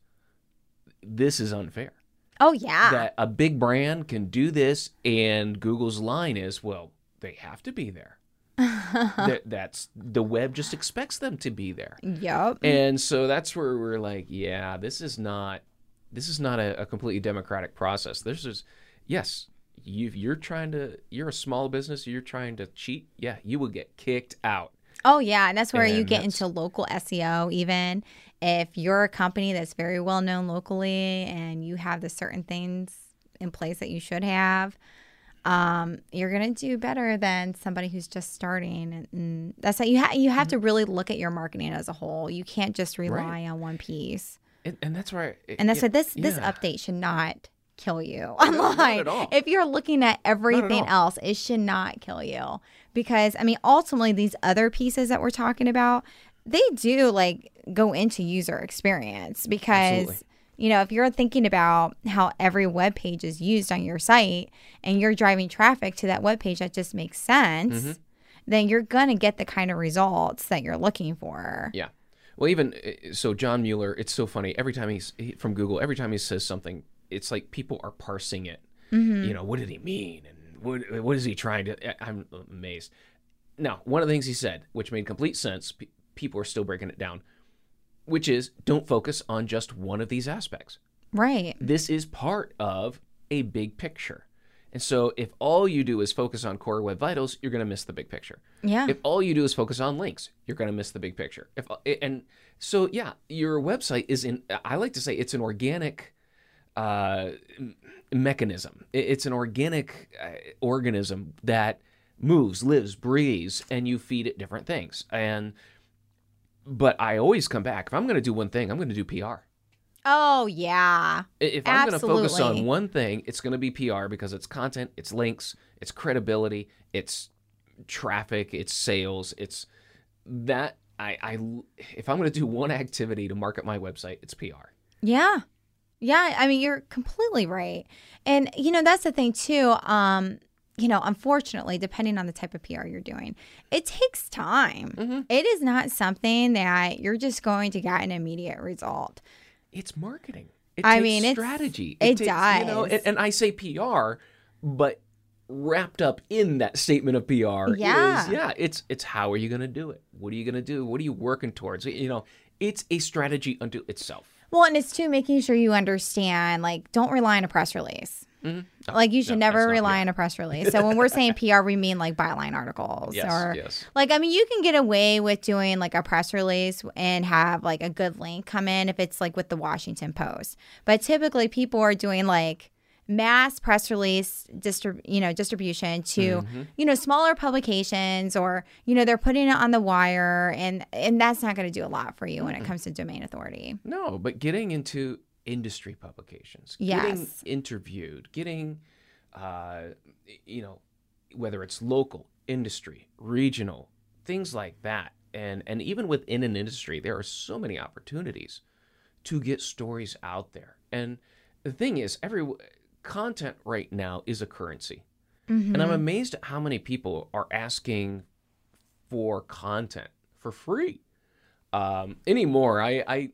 this is unfair. Oh, yeah. That a big brand can do this, and Google's line is, well, they have to be there. that, that's the web just expects them to be there. Yep. And so that's where we're like, yeah, this is not this is not a, a completely democratic process. This is, yes, you, you're trying to, you're a small business, you're trying to cheat. Yeah, you will get kicked out. Oh, yeah. And that's where and you get that's, into local S E O even. If you're a company that's very well known locally and you have the certain things in place that you should have, um, you're going to do better than somebody who's just starting. And, and that's how you, ha- you have mm-hmm. to really look at your marketing as a whole. You can't just rely right. on one piece. And, and that's where, I, and that's it, why this, yeah. this update should not kill you online. No, not at all. If you're looking at everything at else, it should not kill you. Because, I mean, ultimately, these other pieces that we're talking about, they do like go into user experience because, Absolutely. you know, if you're thinking about how every web page is used on your site and you're driving traffic to that web page that just makes sense, mm-hmm. then you're going to get the kind of results that you're looking for. Yeah. Well, even so, John Mueller, it's so funny. Every time he's he, from Google, every time he says something, it's like people are parsing it. Mm-hmm. You know, what did he mean? And what what is he trying to? I'm amazed. Now, one of the things he said, which made complete sense, pe- people are still breaking it down. which is don't focus on just one of these aspects. Right. This is part of a big picture. And so if all you do is focus on Core Web Vitals, you're going to miss the big picture. Yeah. If all you do is focus on links, you're going to miss the big picture. If and so yeah, your website is in, I like to say it's an organic uh, mechanism. It's an organic uh, organism that moves, lives, breathes, and you feed it different things. And but I always come back. If I'm going to do one thing, I'm going to do P R. Oh, yeah. If I'm going to focus Absolutely. on one thing, it's going to be P R because it's content, it's links, it's credibility, it's traffic, it's sales, it's that. I, I if I'm going to do one activity to market my website, it's P R. Yeah. Yeah. I mean, you're completely right. And, you know, that's the thing, too. Um, you know, unfortunately, depending on the type of P R you're doing, it takes time. Mm-hmm. It is not something that you're just going to get an immediate result. It's marketing. It I takes mean, it's- strategy. it takes, You know, does. and, and I say P R, but wrapped up in that statement of P R Yeah. is, yeah, it's it's how are you going to do it? What are you going to do? What are you working towards? You know, it's a strategy unto itself. Well, and it's too making sure you understand, like, don't rely on a press release. Mm-hmm. No, Like, you should no, never that's not rely P R. on a press release. So when we're saying P R, we mean like byline articles. Yes, or yes. like, I mean, you can get away with doing like a press release and have like a good link come in if it's like with the Washington Post. But typically people are doing like mass press release distrib- you know, distribution to, Mm-hmm. you know, smaller publications, or, you know, they're putting it on the wire, and, and that's not going to do a lot for you when it comes to domain authority. No, but getting into industry publications, Yes. getting interviewed, getting, uh, you know, whether it's local, industry, regional, things like that. And, and even within an industry, there are so many opportunities to get stories out there. And the thing is, every content right now is a currency. Mm-hmm. And I'm amazed at how many people are asking for content for free. Um, anymore, I, I,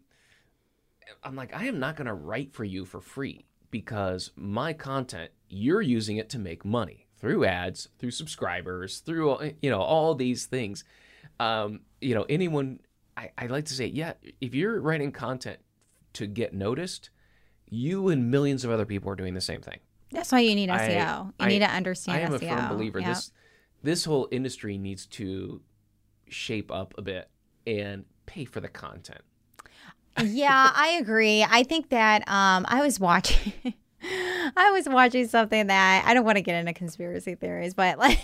I'm like, I am not going to write for you for free, because my content, you're using it to make money through ads, through subscribers, through, you know, all these things. Um, you know, anyone, I, I like to say, yeah, if you're writing content to get noticed, you and millions of other people are doing the same thing. That's why you need S E O. I- you I- need to understand I am S E O. a firm believer. Yep. This this whole industry needs to shape up a bit and pay for the content. Yeah, I agree. I think that um, I was watching, I was watching something that I don't want to get into conspiracy theories, but like,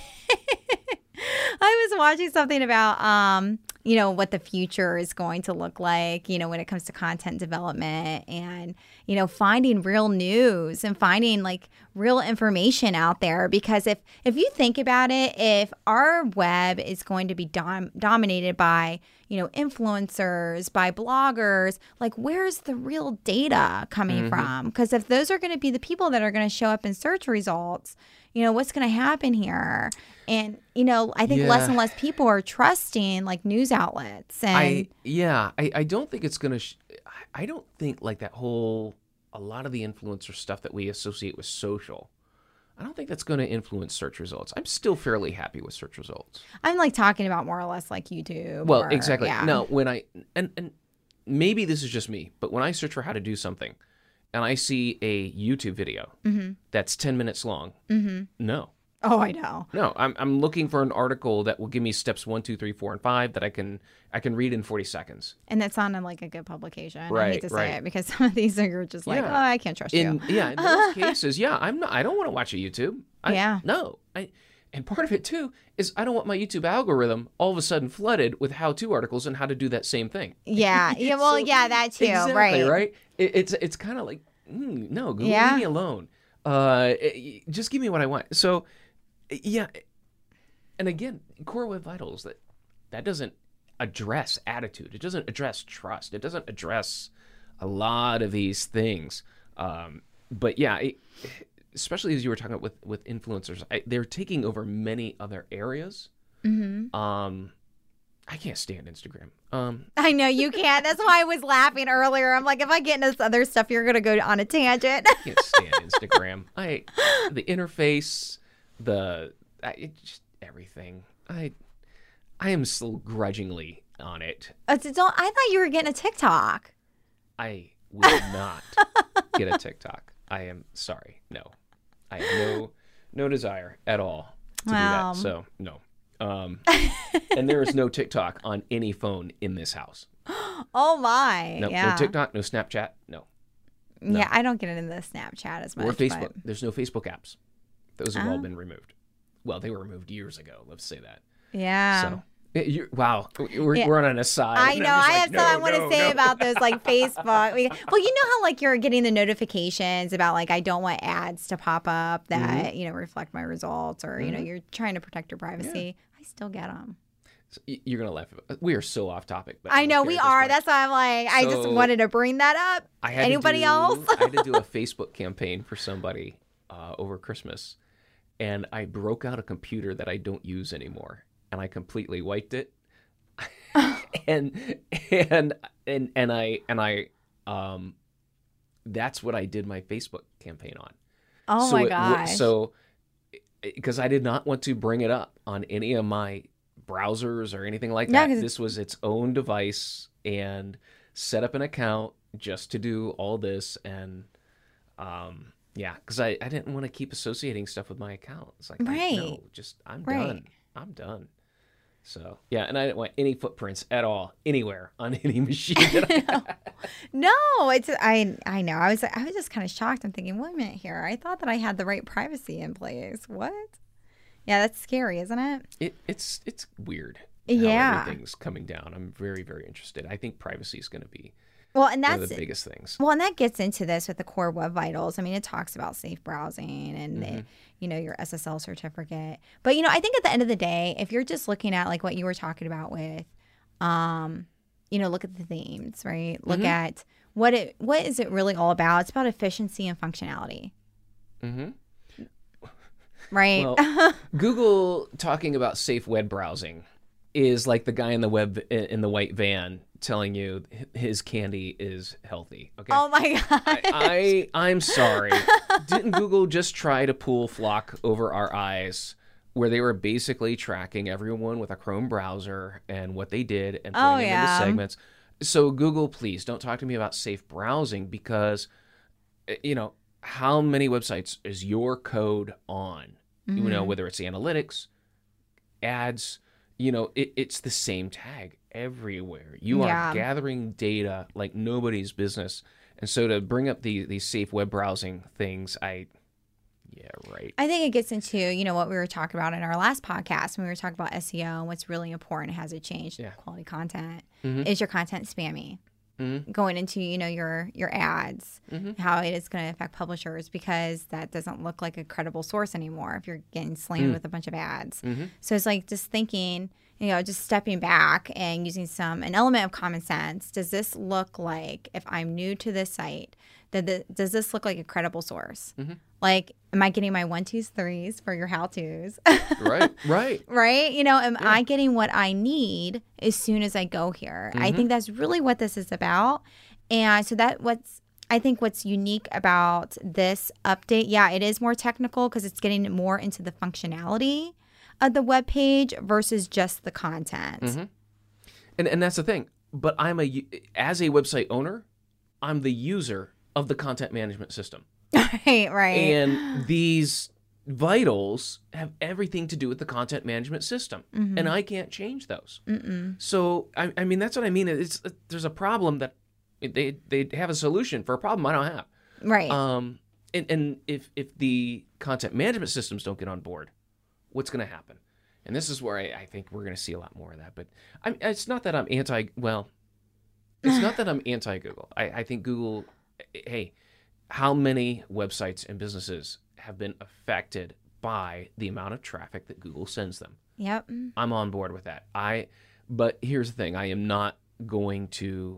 I was watching something about, um, you know, what the future is going to look like, you know, when it comes to content development, and, you know, finding real news and finding like real information out there. Because if, if you think about it, if our web is going to be dom- dominated by, you know, influencers, by bloggers, like, where's the real data coming from? Because if those are going to be the people that are going to show up in search results, you know, what's going to happen here? And, you know, I think less Yeah. and less people are trusting like news outlets. And I yeah, I, I don't think it's gonna. Sh- I don't think like that whole a lot of the influencer stuff that we associate with social. I don't think that's going to influence search results. I'm still fairly happy with search results. I'm like talking about more or less like YouTube. Well, or- exactly. yeah. No, when I and and maybe this is just me, but when I search for how to do something, and I see a YouTube video that's ten minutes long, no. Oh, I know. No, I'm I'm looking for an article that will give me steps one, two, three, four, and five that I can I can read in forty seconds. And that's on like a good publication. I hate Right, to say right. it, because some of these are you're just like, Yeah. oh, I can't trust In you. yeah, in those cases, yeah, I'm not. I don't want to watch a YouTube. I, Yeah. No, I. And part of it too is I don't want my YouTube algorithm all of a sudden flooded with how-to articles on how to do that same thing. Yeah. Yeah. Well, So- yeah, that too. Exactly, right. right? It, it's it's kind of like mm, no, go Yeah. leave me alone. Uh, it- just give me what I want. So, yeah, and again, Core Web Vitals, that that doesn't address attitude. It doesn't address trust. It doesn't address a lot of these things. Um, but yeah, it, especially as you were talking about with with influencers, I, they're taking over many other areas. Mm-hmm. Um, I can't stand Instagram. Um, I know you can't. That's why I was laughing earlier. I'm like, if I get into this other stuff, you're going to go on a tangent. I can't stand Instagram. I the interface, the I, it just everything. I I am still grudgingly on it. Oh, so don't, I thought you were getting a TikTok. I will not get a TikTok. I am sorry. No, I have no no desire at all to Wow. do that. So no. Um, and there is no TikTok on any phone in this house. Oh my. No, yeah. no TikTok, no Snapchat, no. no. Yeah, I don't get into the Snapchat as much. Or Facebook. but- There's no Facebook apps. Those have all Oh. been removed. Well, they were removed years ago. Let's say that. Yeah. So, eh, you're, wow, we're, Yeah. we're on an aside. I and know. I'm just I like, have no, something I want no, to say no. about those, like Facebook. We- Well, you know how like you're getting the notifications about like I don't want ads to pop up that Mm-hmm. you know reflect my results, or you know you're trying to protect your privacy. I still get them. So y- You're gonna laugh. We are so off topic. But I know don't we care at this are. point. That's why I'm like I just So, wanted to bring that up. I had to Anybody do- else? I had to do a Facebook campaign for somebody uh, over Christmas, and I broke out a computer that I don't use anymore, and I completely wiped it. and and and and I and I um, that's what I did my Facebook campaign on. Oh so my it- gosh. So because I did not want to bring it up on any of my browsers or anything like Yeah, that. 'cause This was its own device, and set up an account just to do all this. And um, yeah, because I, I didn't want to keep associating stuff with my account. It's like, I, Right. no, just I'm Right. done. I'm done. So yeah, and I didn't want any footprints at all anywhere on any machine that I had. No, it's I. I know. I was. I was just kind of shocked. I'm thinking, wait a minute here. I thought that I had the right privacy in place. What? Yeah, that's scary, isn't it? It, it's it's weird. Yeah. How everything's coming down. I'm very very interested. I think privacy is going to be Well, and one of that's the biggest things. well, and that gets into this with the core web vitals. I mean, it talks about safe browsing and Mm-hmm. the, you know your S S L certificate. But you know, I think at the end of the day, if you're just looking at like what you were talking about with, um, you know, look at the themes, right? Look Mm-hmm. at what it what is it really all about? It's about efficiency and functionality, hmm right? Well, Google talking about safe web browsing is like the guy in the web in the white van telling you his candy is healthy. Okay. Oh my god. I, I I'm sorry. Didn't Google just try to pull Flock over our eyes, where they were basically tracking everyone with a Chrome browser and what they did and putting Oh, them yeah. into segments? So Google, please don't talk to me about safe browsing, because eh, you know how many websites is your code on? You Mm-hmm. know, whether it's analytics, ads, you know, it, it's the same tag everywhere. You Yeah. are gathering data like nobody's business. And so to bring up the, these safe web browsing things, I, yeah, right. I think it gets into, you know, what we were talking about in our last podcast when we were talking about S E O and what's really important. Has it changed? Yeah. Quality content. Mhm. Is your content spammy? Mhm. Going into, you know, your your ads, Mhm. how it is going to affect publishers, because that doesn't look like a credible source anymore if you're getting slammed Mm. with a bunch of ads. Mhm. So it's like just thinking, you know, just stepping back and using some an element of common sense. Does this look like, if I'm new to this site, that the, does this look like a credible source? Mm-hmm. Like, am I getting my one, twos, threes for your how tos? Right, right. Right? You know, am I getting what I need as soon as I go here? I think that's really what this is about. And so that what's I think what's unique about this update, yeah, it is more technical because it's getting more into the functionality of the web page versus just the content. Mhm. And and that's the thing. But I'm a u- as a website owner, I'm the user of the content management system. Right, right. And these vitals have everything to do with the content management system, Mm-hmm. and I can't change those. So I, I mean, that's what I mean. It's there's a problem that they they have a solution for a problem I don't have. right. Um, and, and if if the content management systems don't get on board, what's going to happen? And this is where I, I think we're going to see a lot more of that. But I'm, it's not that I'm anti. Well, it's not that I'm anti Google. I, I think Google. Hey, how many websites and businesses have been affected by the amount of traffic that Google sends them? Yep. I'm on board with that. I, but here's the thing: I am not going to.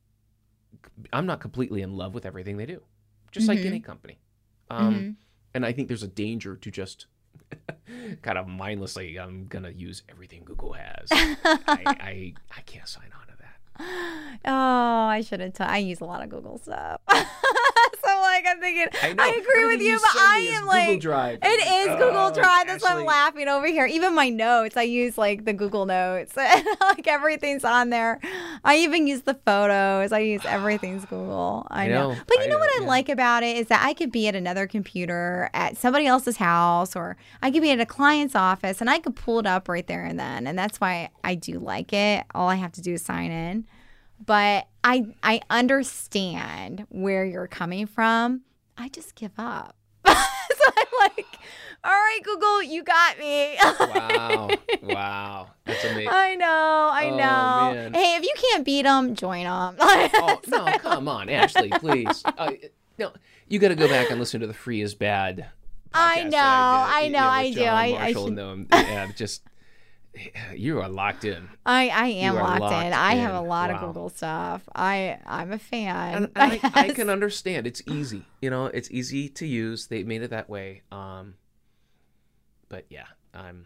I'm not completely in love with everything they do, just like any company. Um, And I think there's a danger to just kind of mindlessly, I'm gonna use everything Google has. I, I I can't sign on to that. Oh, I should have. T- I use a lot of Google stuff. So I'm like I'm thinking, I know. I agree Everything with you, you but send I me is am Google like, Drive. it is Oh, Google Drive. That's why I'm Ashley. laughing over here. Even my notes, I use like the Google Notes. Like everything's on there. I even use the photos. I use everything's Google. I, I know. know. But you I know know, what I yeah. like about it is that I could be at another computer at somebody else's house, or I could be at a client's office, and I could pull it up right there and then. And that's why I do like it. All I have to do is sign in. But I I understand where you're coming from. I just give up. So I'm like, all right, Google, you got me. Wow. Wow. That's amazing. I know, I Oh, know. man. Hey, if you can't beat them, join them. Oh, no, come on, Ashley, please. Uh, no, you got to go back and listen to the Free is Bad I podcast know, that I did, know, you I with do. John I- I Marshall should- and them. Yeah, just, you are locked in. I, I am You are locked, in. locked I have a in. lot of Wow. Google stuff. I, I'm a fan. And, and I, I guess. can understand. It's easy. You know, it's easy to use. They made it that way. Um, but yeah, I'm,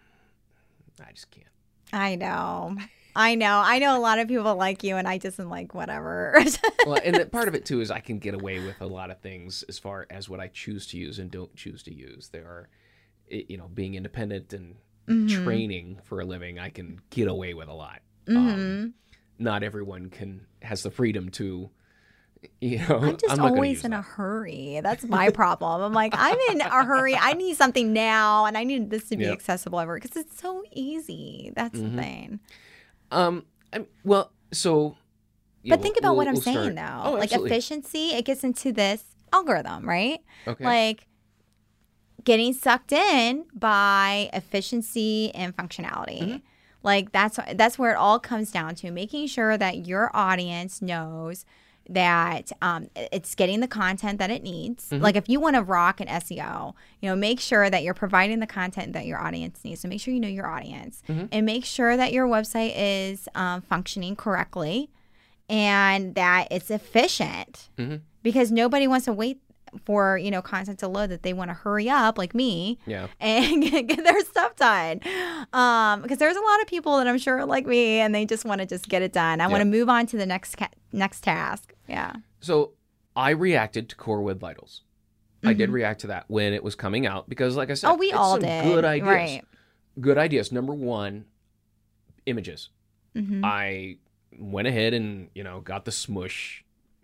I just can't. I know. I know. I know a lot of people like you, and I just am like, whatever. Well, and that part of it too is I can get away with a lot of things as far as what I choose to use and don't choose to use. There are, i- you know, being independent and Mm-hmm. training for a living, I can get away with a lot. Mm-hmm. Um, not everyone can has the freedom to, you know. I'm just not gonna always use in that. a hurry. That's my problem. I'm like, I'm in a hurry. I need something now, and I need this to be Yep. accessible ever because it's so easy. That's Mhm. the thing. Um, I'm, well, so. yeah, But we'll- think about we'll- what I'm we'll saying, start- though. Oh, like absolutely. efficiency, it gets into this algorithm, right? Okay. Like getting sucked in by efficiency and functionality. Mm-hmm. Like that's that's where it all comes down to, making sure that your audience knows that um, it's getting the content that it needs. Mm-hmm. Like if you want to rock an S E O, you know, make sure that you're providing the content that your audience needs. So make sure you know your audience, Mm-hmm. and make sure that your website is um, functioning correctly and that it's efficient. Mhm. Because nobody wants to wait for, you know, content to load, that they want to hurry up like me Yeah. and get, get their stuff done. Um, because there's a lot of people that I'm sure are like me, and they just want to just get it done. I want to Yeah. move on to the next ca- next task. Yeah. So I reacted to Core Web Vitals. I did react to that when it was coming out because, like I said, Mm-hmm. Oh, we it's all some did. good ideas. Right. Good ideas. Number one, images. Mhm. I went ahead and you know got the Smush,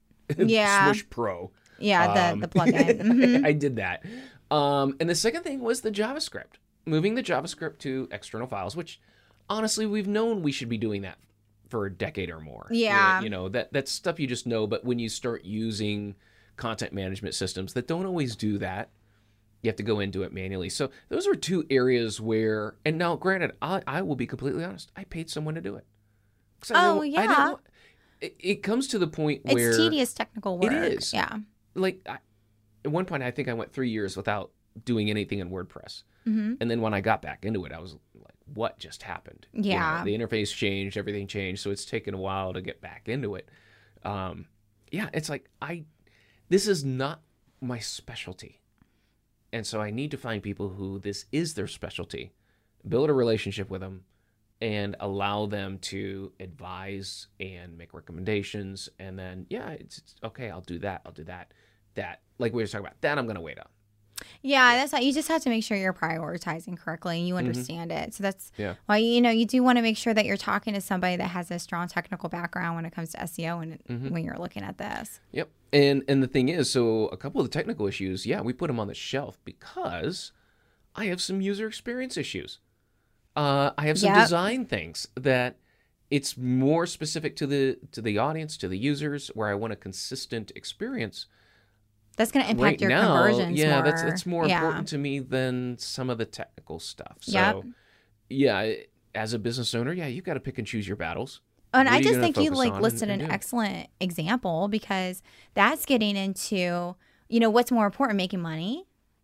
Yeah. Smush Pro. Yeah, the, Um, the plugin. Mhm. I did that. Um, and the second thing was the JavaScript. Moving the JavaScript to external files, which honestly we've known we should be doing that for a decade or more. Yeah. You know, that that's stuff you just know, but when you start using content management systems that don't always do that, you have to go into it manually. So those were two areas where, and now granted, I, I will be completely honest, I paid someone to do it. 'Cause I Oh, didn't- I yeah. didn't want- it, it comes to the point where It's tedious technical work. It is. Yeah. like I, at one point I think I went three years without doing anything in WordPress, Mm-hmm. and then when I got back into it, I was like, "What just happened?" You know, Yeah. the interface changed, everything changed, so it's taken a while to get back into it. Um, yeah, it's like I, this is not my specialty, and so I need to find people who this is their specialty, build a relationship with them, and allow them to advise and make recommendations. And then, yeah, it's, it's okay. I'll do that. I'll do that. That, like we were talking about, that I'm going to wait on. Yeah, that's why you just have to make sure you're prioritizing correctly and you understand it. So that's Yeah. why, you know, you do want to make sure that you're talking to somebody that has a strong technical background when it comes to S E O and when you're looking at this. Yep. And and the thing is, so a couple of the technical issues, yeah, we put them on the shelf because I have some user experience issues. Uh, I have some Yep. design things that it's more specific to the to the audience, to the users, where I want a consistent experience. That's going to impact Right your now, conversions yeah, more. that's that's more Yeah. important to me than some of the technical stuff. So, Yep. yeah, as a business owner, yeah, you got to pick and choose your battles. And What are I you just gonna think you focus like on listed and- an and do? excellent example, because that's getting into, you know, what's more important, making money,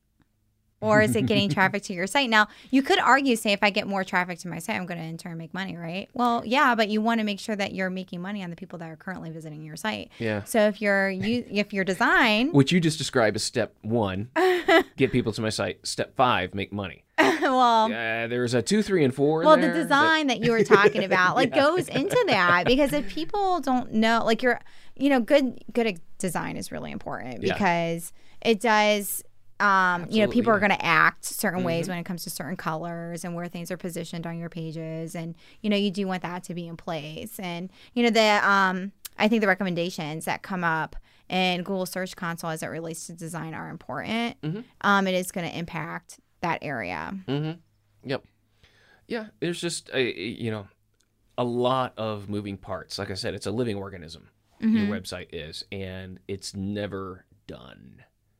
or is it getting traffic to your site? Now, you could argue, say, if I get more traffic to my site, I'm going to in turn make money, right? Well, yeah, but you want to make sure that you're making money on the people that are currently visiting your site. Yeah. So if your you if your design, Which you just described as step one, get people to my site. Step five, make money. well, uh, there's a two, three, and four. In well, there the design that, that you were talking about, like, yeah. goes into that because if people don't know, like, you're, you know, good good design is really important Yeah. because it does. Um, you know, people yeah. are going to act certain Mm-hmm. ways when it comes to certain colors and where things are positioned on your pages, and you know, you do want that to be in place. And you know, the um, I think the recommendations that come up in Google Search Console as it relates to design are important. Mm-hmm. Um, it is going to impact that area. Mm-hmm. Yep. Yeah, there's just a, you know, a lot of moving parts. Like I said, it's a living organism. Mm-hmm. Your website is, and it's never done.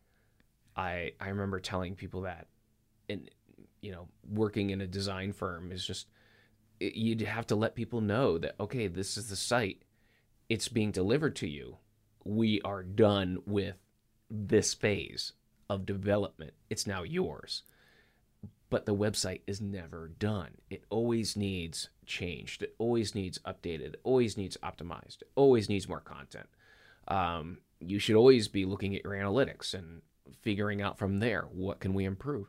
I I remember telling people that, and you know, working in a design firm is just it, you'd have to let people know that okay, this is the site, it's being delivered to you. We are done with this phase of development. It's now yours. But the website is never done. It always needs changed. It always needs updated. It always needs optimized. It always needs more content. Um, you should always be looking at your analytics and figuring out from there, what can we improve?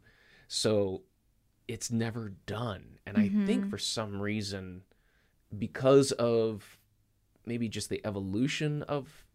So it's never done. And Mm-hmm. I think for some reason, because of maybe just the evolution of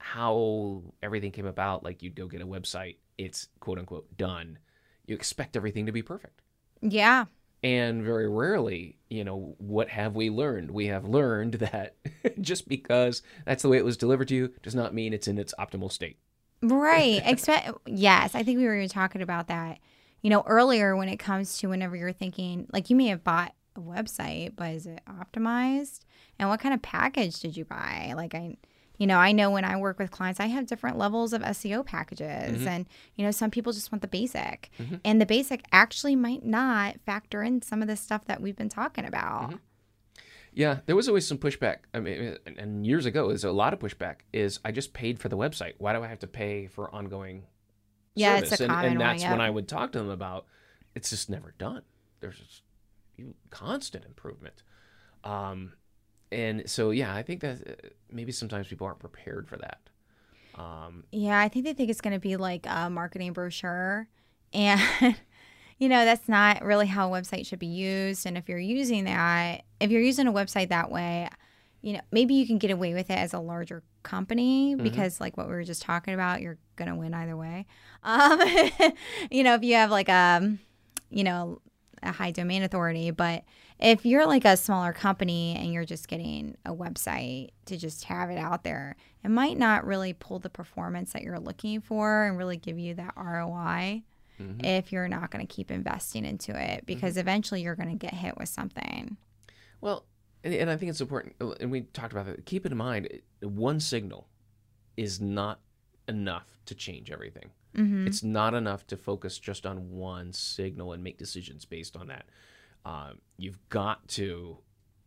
how everything came about, like you go get a website, it's quote unquote done. You expect everything to be perfect. Yeah. And very rarely, you know, what have we learned? We have learned that just because that's the way it was delivered to you does not mean it's in its optimal state. Right. Expect. Yes. I think we were even talking about that, you know, earlier when it comes to whenever you're thinking, like you may have bought a website, but is it optimized? And what kind of package did you buy? Like I, you know, I know when I work with clients, I have different levels of S E O packages. Mm-hmm. And, you know, some people just want the basic. Mm-hmm. And the basic actually might not factor in some of the stuff that we've been talking about. Mm-hmm. Yeah, there was always some pushback. I mean, and years ago, there's a lot of pushback. Is I just paid for the website. Why do I have to pay for ongoing Yeah, service? it's a and, common and one, that's yep. when I would talk to them about. It's just never done. There's just constant improvement, um, and so yeah, I think that maybe sometimes people aren't prepared for that. Um, Yeah, I think they think it's going to be like a marketing brochure. And, you know, that's not really how a website should be used. And if you're using that, if you're using a website that way, you know, maybe you can get away with it as a larger company because, like what we were just talking about, you're going to win either way. Um, you know, if you have like a, you know, a high domain authority. But if you're like a smaller company and you're just getting a website to just have it out there, it might not really pull the performance that you're looking for and really give you that R O I mm-hmm. if you're not going to keep investing into it, because mm-hmm. eventually you're going to get hit with something. Well, and, and I think it's important, and we talked about that, keep in mind, one signal is not enough to change everything. Mm-hmm. It's not enough to focus just on one signal and make decisions based on that. Um, you've got to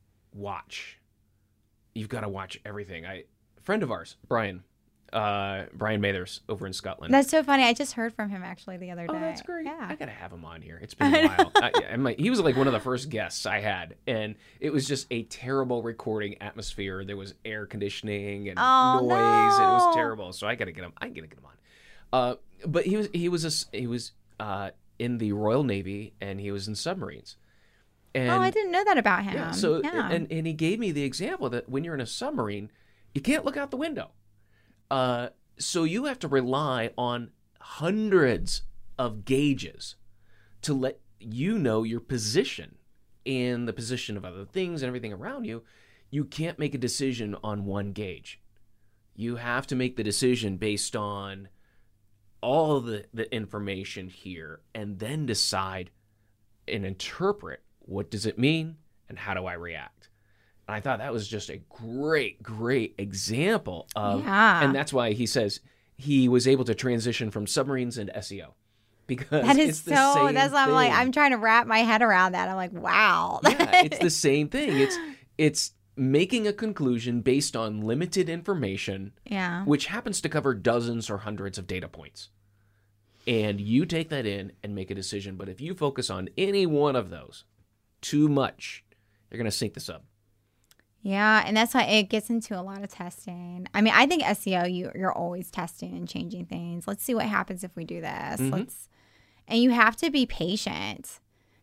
watch. You've got to watch everything. I, a friend of ours, Brian, uh, Brian Mathers over in Scotland. That's so funny. I just heard from him actually the other day. Oh, that's great. Yeah. I got to have him on here. It's been a while. I, I might, he was like one of the first guests I had, and it was just a terrible recording atmosphere. There was air conditioning and oh, noise, no. and it was terrible. So I got to get him. I got to get him on. Uh, but he was he was a, he was uh, in the Royal Navy, and he was in submarines. And, oh, I didn't know that about him. Yeah. So yeah. and and he gave me the example that when you're in a submarine, you can't look out the window. Uh, so you have to rely on hundreds of gauges to let you know your position and the position of other things and everything around you. You can't make a decision on one gauge. You have to make the decision based on all the, the information here and then decide and interpret what does it mean and how do I react. And I thought that was just a great, great example of, yeah. and that's why he says he was able to transition from submarines into S E O. Because that is it's the so, same that's why I'm thing. like, I'm trying to wrap my head around that. I'm like, wow. Yeah, it's the same thing. It's, it's making a conclusion based on limited information, yeah, which happens to cover dozens or hundreds of data points. And you take that in and make a decision. But if you focus on any one of those too much, you're going to sink the sub. Yeah, and that's why it gets into a lot of testing. I mean, I think S E O, you, you're always testing and changing things. Let's see what happens if we do this. Mm-hmm. Let's, and you have to be patient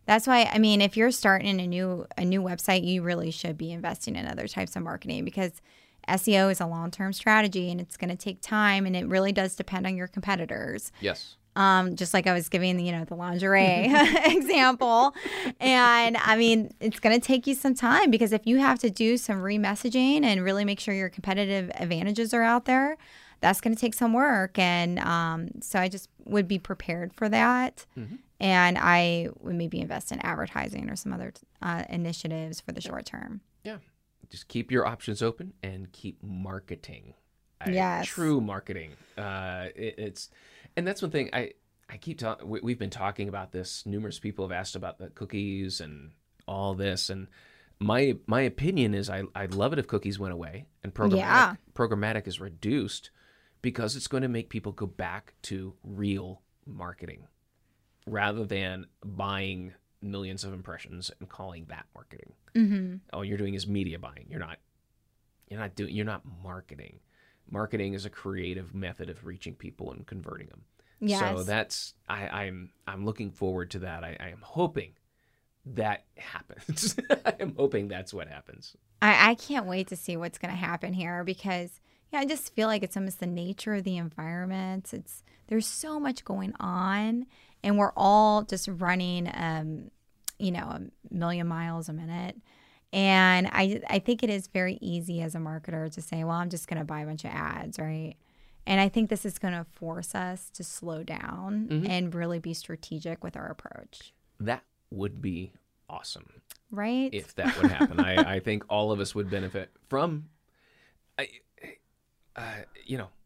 That's why, I mean, if you're starting a new a new website, you really should be investing in other types of marketing, because S E O is a long-term strategy and it's going to take time, and it really does depend on your competitors. Yes. Um, just like I was giving, you know, the lingerie example. And I mean, it's going to take you some time, because if you have to do some remessaging and really make sure your competitive advantages are out there, that's going to take some work. And um, so I just would be prepared for that. Mm-hmm. And I would maybe invest in advertising or some other uh, initiatives for the short term. Yeah. Just keep your options open and keep marketing. Yes. Uh, true marketing. Uh, it, it's, and that's one thing I, I keep talking, we, we've been talking about this. Numerous people have asked about the cookies and all this. And my, my opinion is I, I'd love it if cookies went away and programmatic, yeah. programmatic is reduced, because it's going to make people go back to real marketing rather than buying millions of impressions and calling that marketing. Mm-hmm. All you're doing is media buying. You're not, you're not doing, you're not marketing. Marketing is a creative method of reaching people and converting them. Yes. So that's, I, I'm, I'm looking forward to that. I, I am hoping that happens. I am hoping that's what happens. I, I can't wait to see what's going to happen here, because yeah, I just feel like it's almost the nature of the environment. It's, there's so much going on, and we're all just running, um, you know, a million miles a minute. And I, I think it is very easy as a marketer to say, well, I'm just going to buy a bunch of ads, right? And I think this is going to force us to slow down mm-hmm. and really be strategic with our approach. That would be awesome. Right? If that would happen. I, I think all of us would benefit from, I, uh, you know,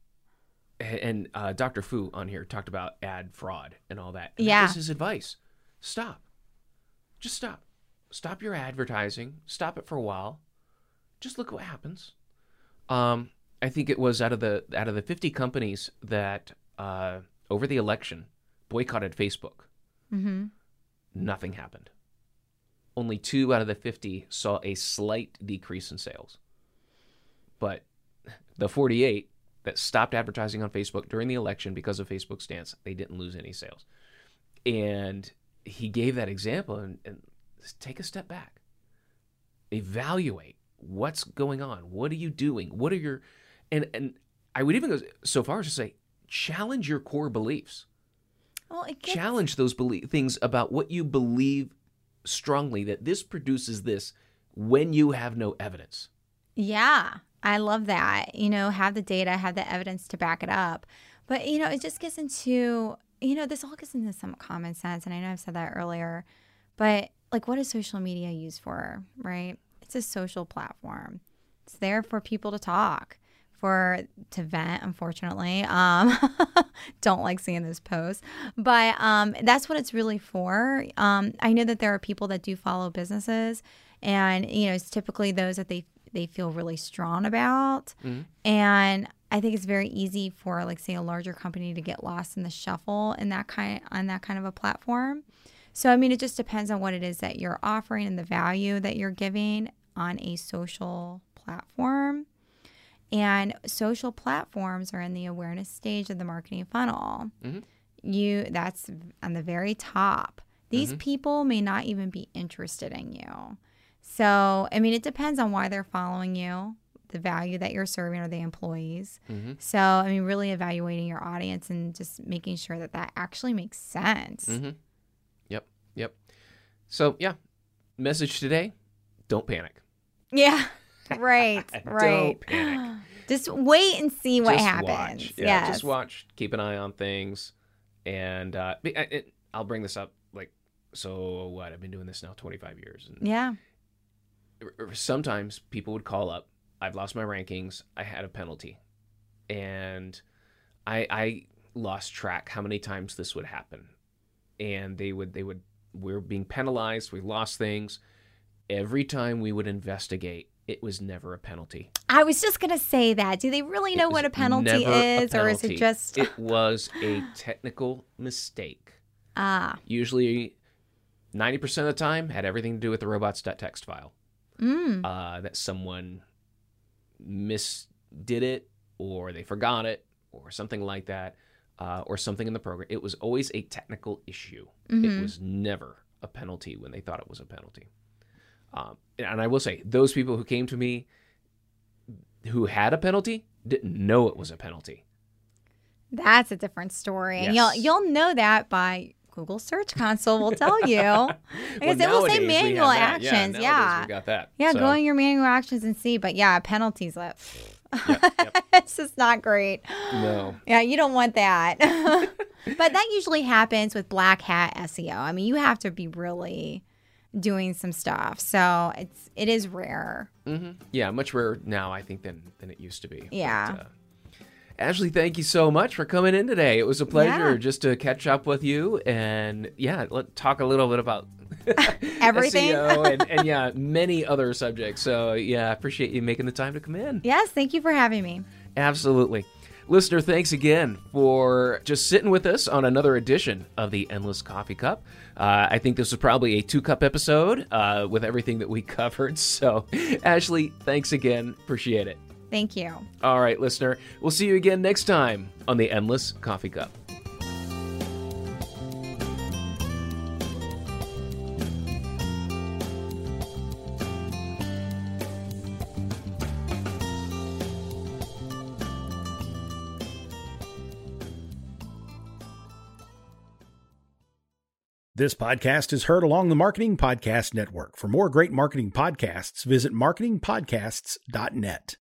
and uh, Doctor Fu on here talked about ad fraud and all that. And yeah. That was his advice. Stop. Just stop. Stop your advertising. Stop it for a while. Just look what happens. Um, I think it was out of the out of the fifty companies that uh, over the election boycotted Facebook. Mm-hmm. Nothing happened. Only two out of the fifty saw a slight decrease in sales. But the forty-eight that stopped advertising on Facebook during the election because of Facebook's stance, they didn't lose any sales. And he gave that example, and, and take a step back. Evaluate what's going on. What are you doing? What are your... And, and I would even go so far as to say, challenge your core beliefs. Well, it gets... Challenge those belie- things about what you believe strongly, that this produces this when you have no evidence. Yeah, I love that. You know, have the data, have the evidence to back it up. But, you know, it just gets into, you know, this all gets into some common sense. And I know I've said that earlier, but like, what is social media used for, right? It's a social platform. It's there for people to talk, for to vent, unfortunately. Um, don't like seeing this post, but um, that's what it's really for. Um, I know that there are people that do follow businesses, and, you know, it's typically those that they they feel really strong about. Mm-hmm. And I think it's very easy for, like, say, a larger company to get lost in the shuffle in that kind on that kind of a platform. So, I mean, it just depends on what it is that you're offering and the value that you're giving on a social platform. And social platforms are in the awareness stage of the marketing funnel. Mm-hmm. You that's on the very top. These mm-hmm. people may not even be interested in you. So, I mean, it depends on why they're following you, the value that you're serving, or the employees. Mm-hmm. So, I mean, really evaluating your audience and just making sure that that actually makes sense. Mm-hmm. Yep, yep. So, yeah, message today, don't panic. Yeah, right, right. Don't panic. Just wait and see what just happens. Watch. Yeah, yes. Just watch. Keep an eye on things. And uh, it, I'll bring this up, like, so what? I've been doing this now twenty-five years. And yeah. Sometimes people would call up, I've lost my rankings, I had a penalty. And I I lost track how many times this would happen. And they would, they would, we're being penalized, we lost things. Every time we would investigate, it was never a penalty. I was just going to say that. Do they really know what a penalty is? A penalty. Or is it just... It was a technical mistake. Ah. Usually, ninety percent of the time, had everything to do with the robots.txt file. Mm. Uh, that someone misdid it, or they forgot it, or something like that, uh, or something in the program. It was always a technical issue. Mm-hmm. It was never a penalty when they thought it was a penalty. Um, and I will say, those people who came to me who had a penalty didn't know it was a penalty. That's a different story. And Yes. you'll you'll know that by Google Search Console will tell you. I guess it will say nowadays we manual have that. actions. Yeah, Yeah. nowadays we got that. Yeah, So, go in your manual actions and see. But yeah, penalties. Like, yep, yep. it's just not great. No. Yeah, you don't want that. But that usually happens with black hat S E O. I mean, you have to be really doing some stuff. So it's it is rare. Mm-hmm. Yeah, much rarer now, I think, than than it used to be. Yeah. But, uh, Ashley, thank you so much for coming in today. It was a pleasure Yeah. just to catch up with you and, yeah, let talk a little bit about Everything. S E O and, and, yeah, many other subjects. So, yeah, I appreciate you making the time to come in. Yes, thank you for having me. Absolutely. Listener, thanks again for just sitting with us on another edition of the Endless Coffee Cup. Uh, I think this was probably a two-cup episode uh, with everything that we covered. So, Ashley, thanks again. Appreciate it. Thank you. All right, listener. We'll see you again next time on the Endless Coffee Cup. This podcast is heard along the Marketing Podcast Network. For more great marketing podcasts, visit marketing podcasts dot net.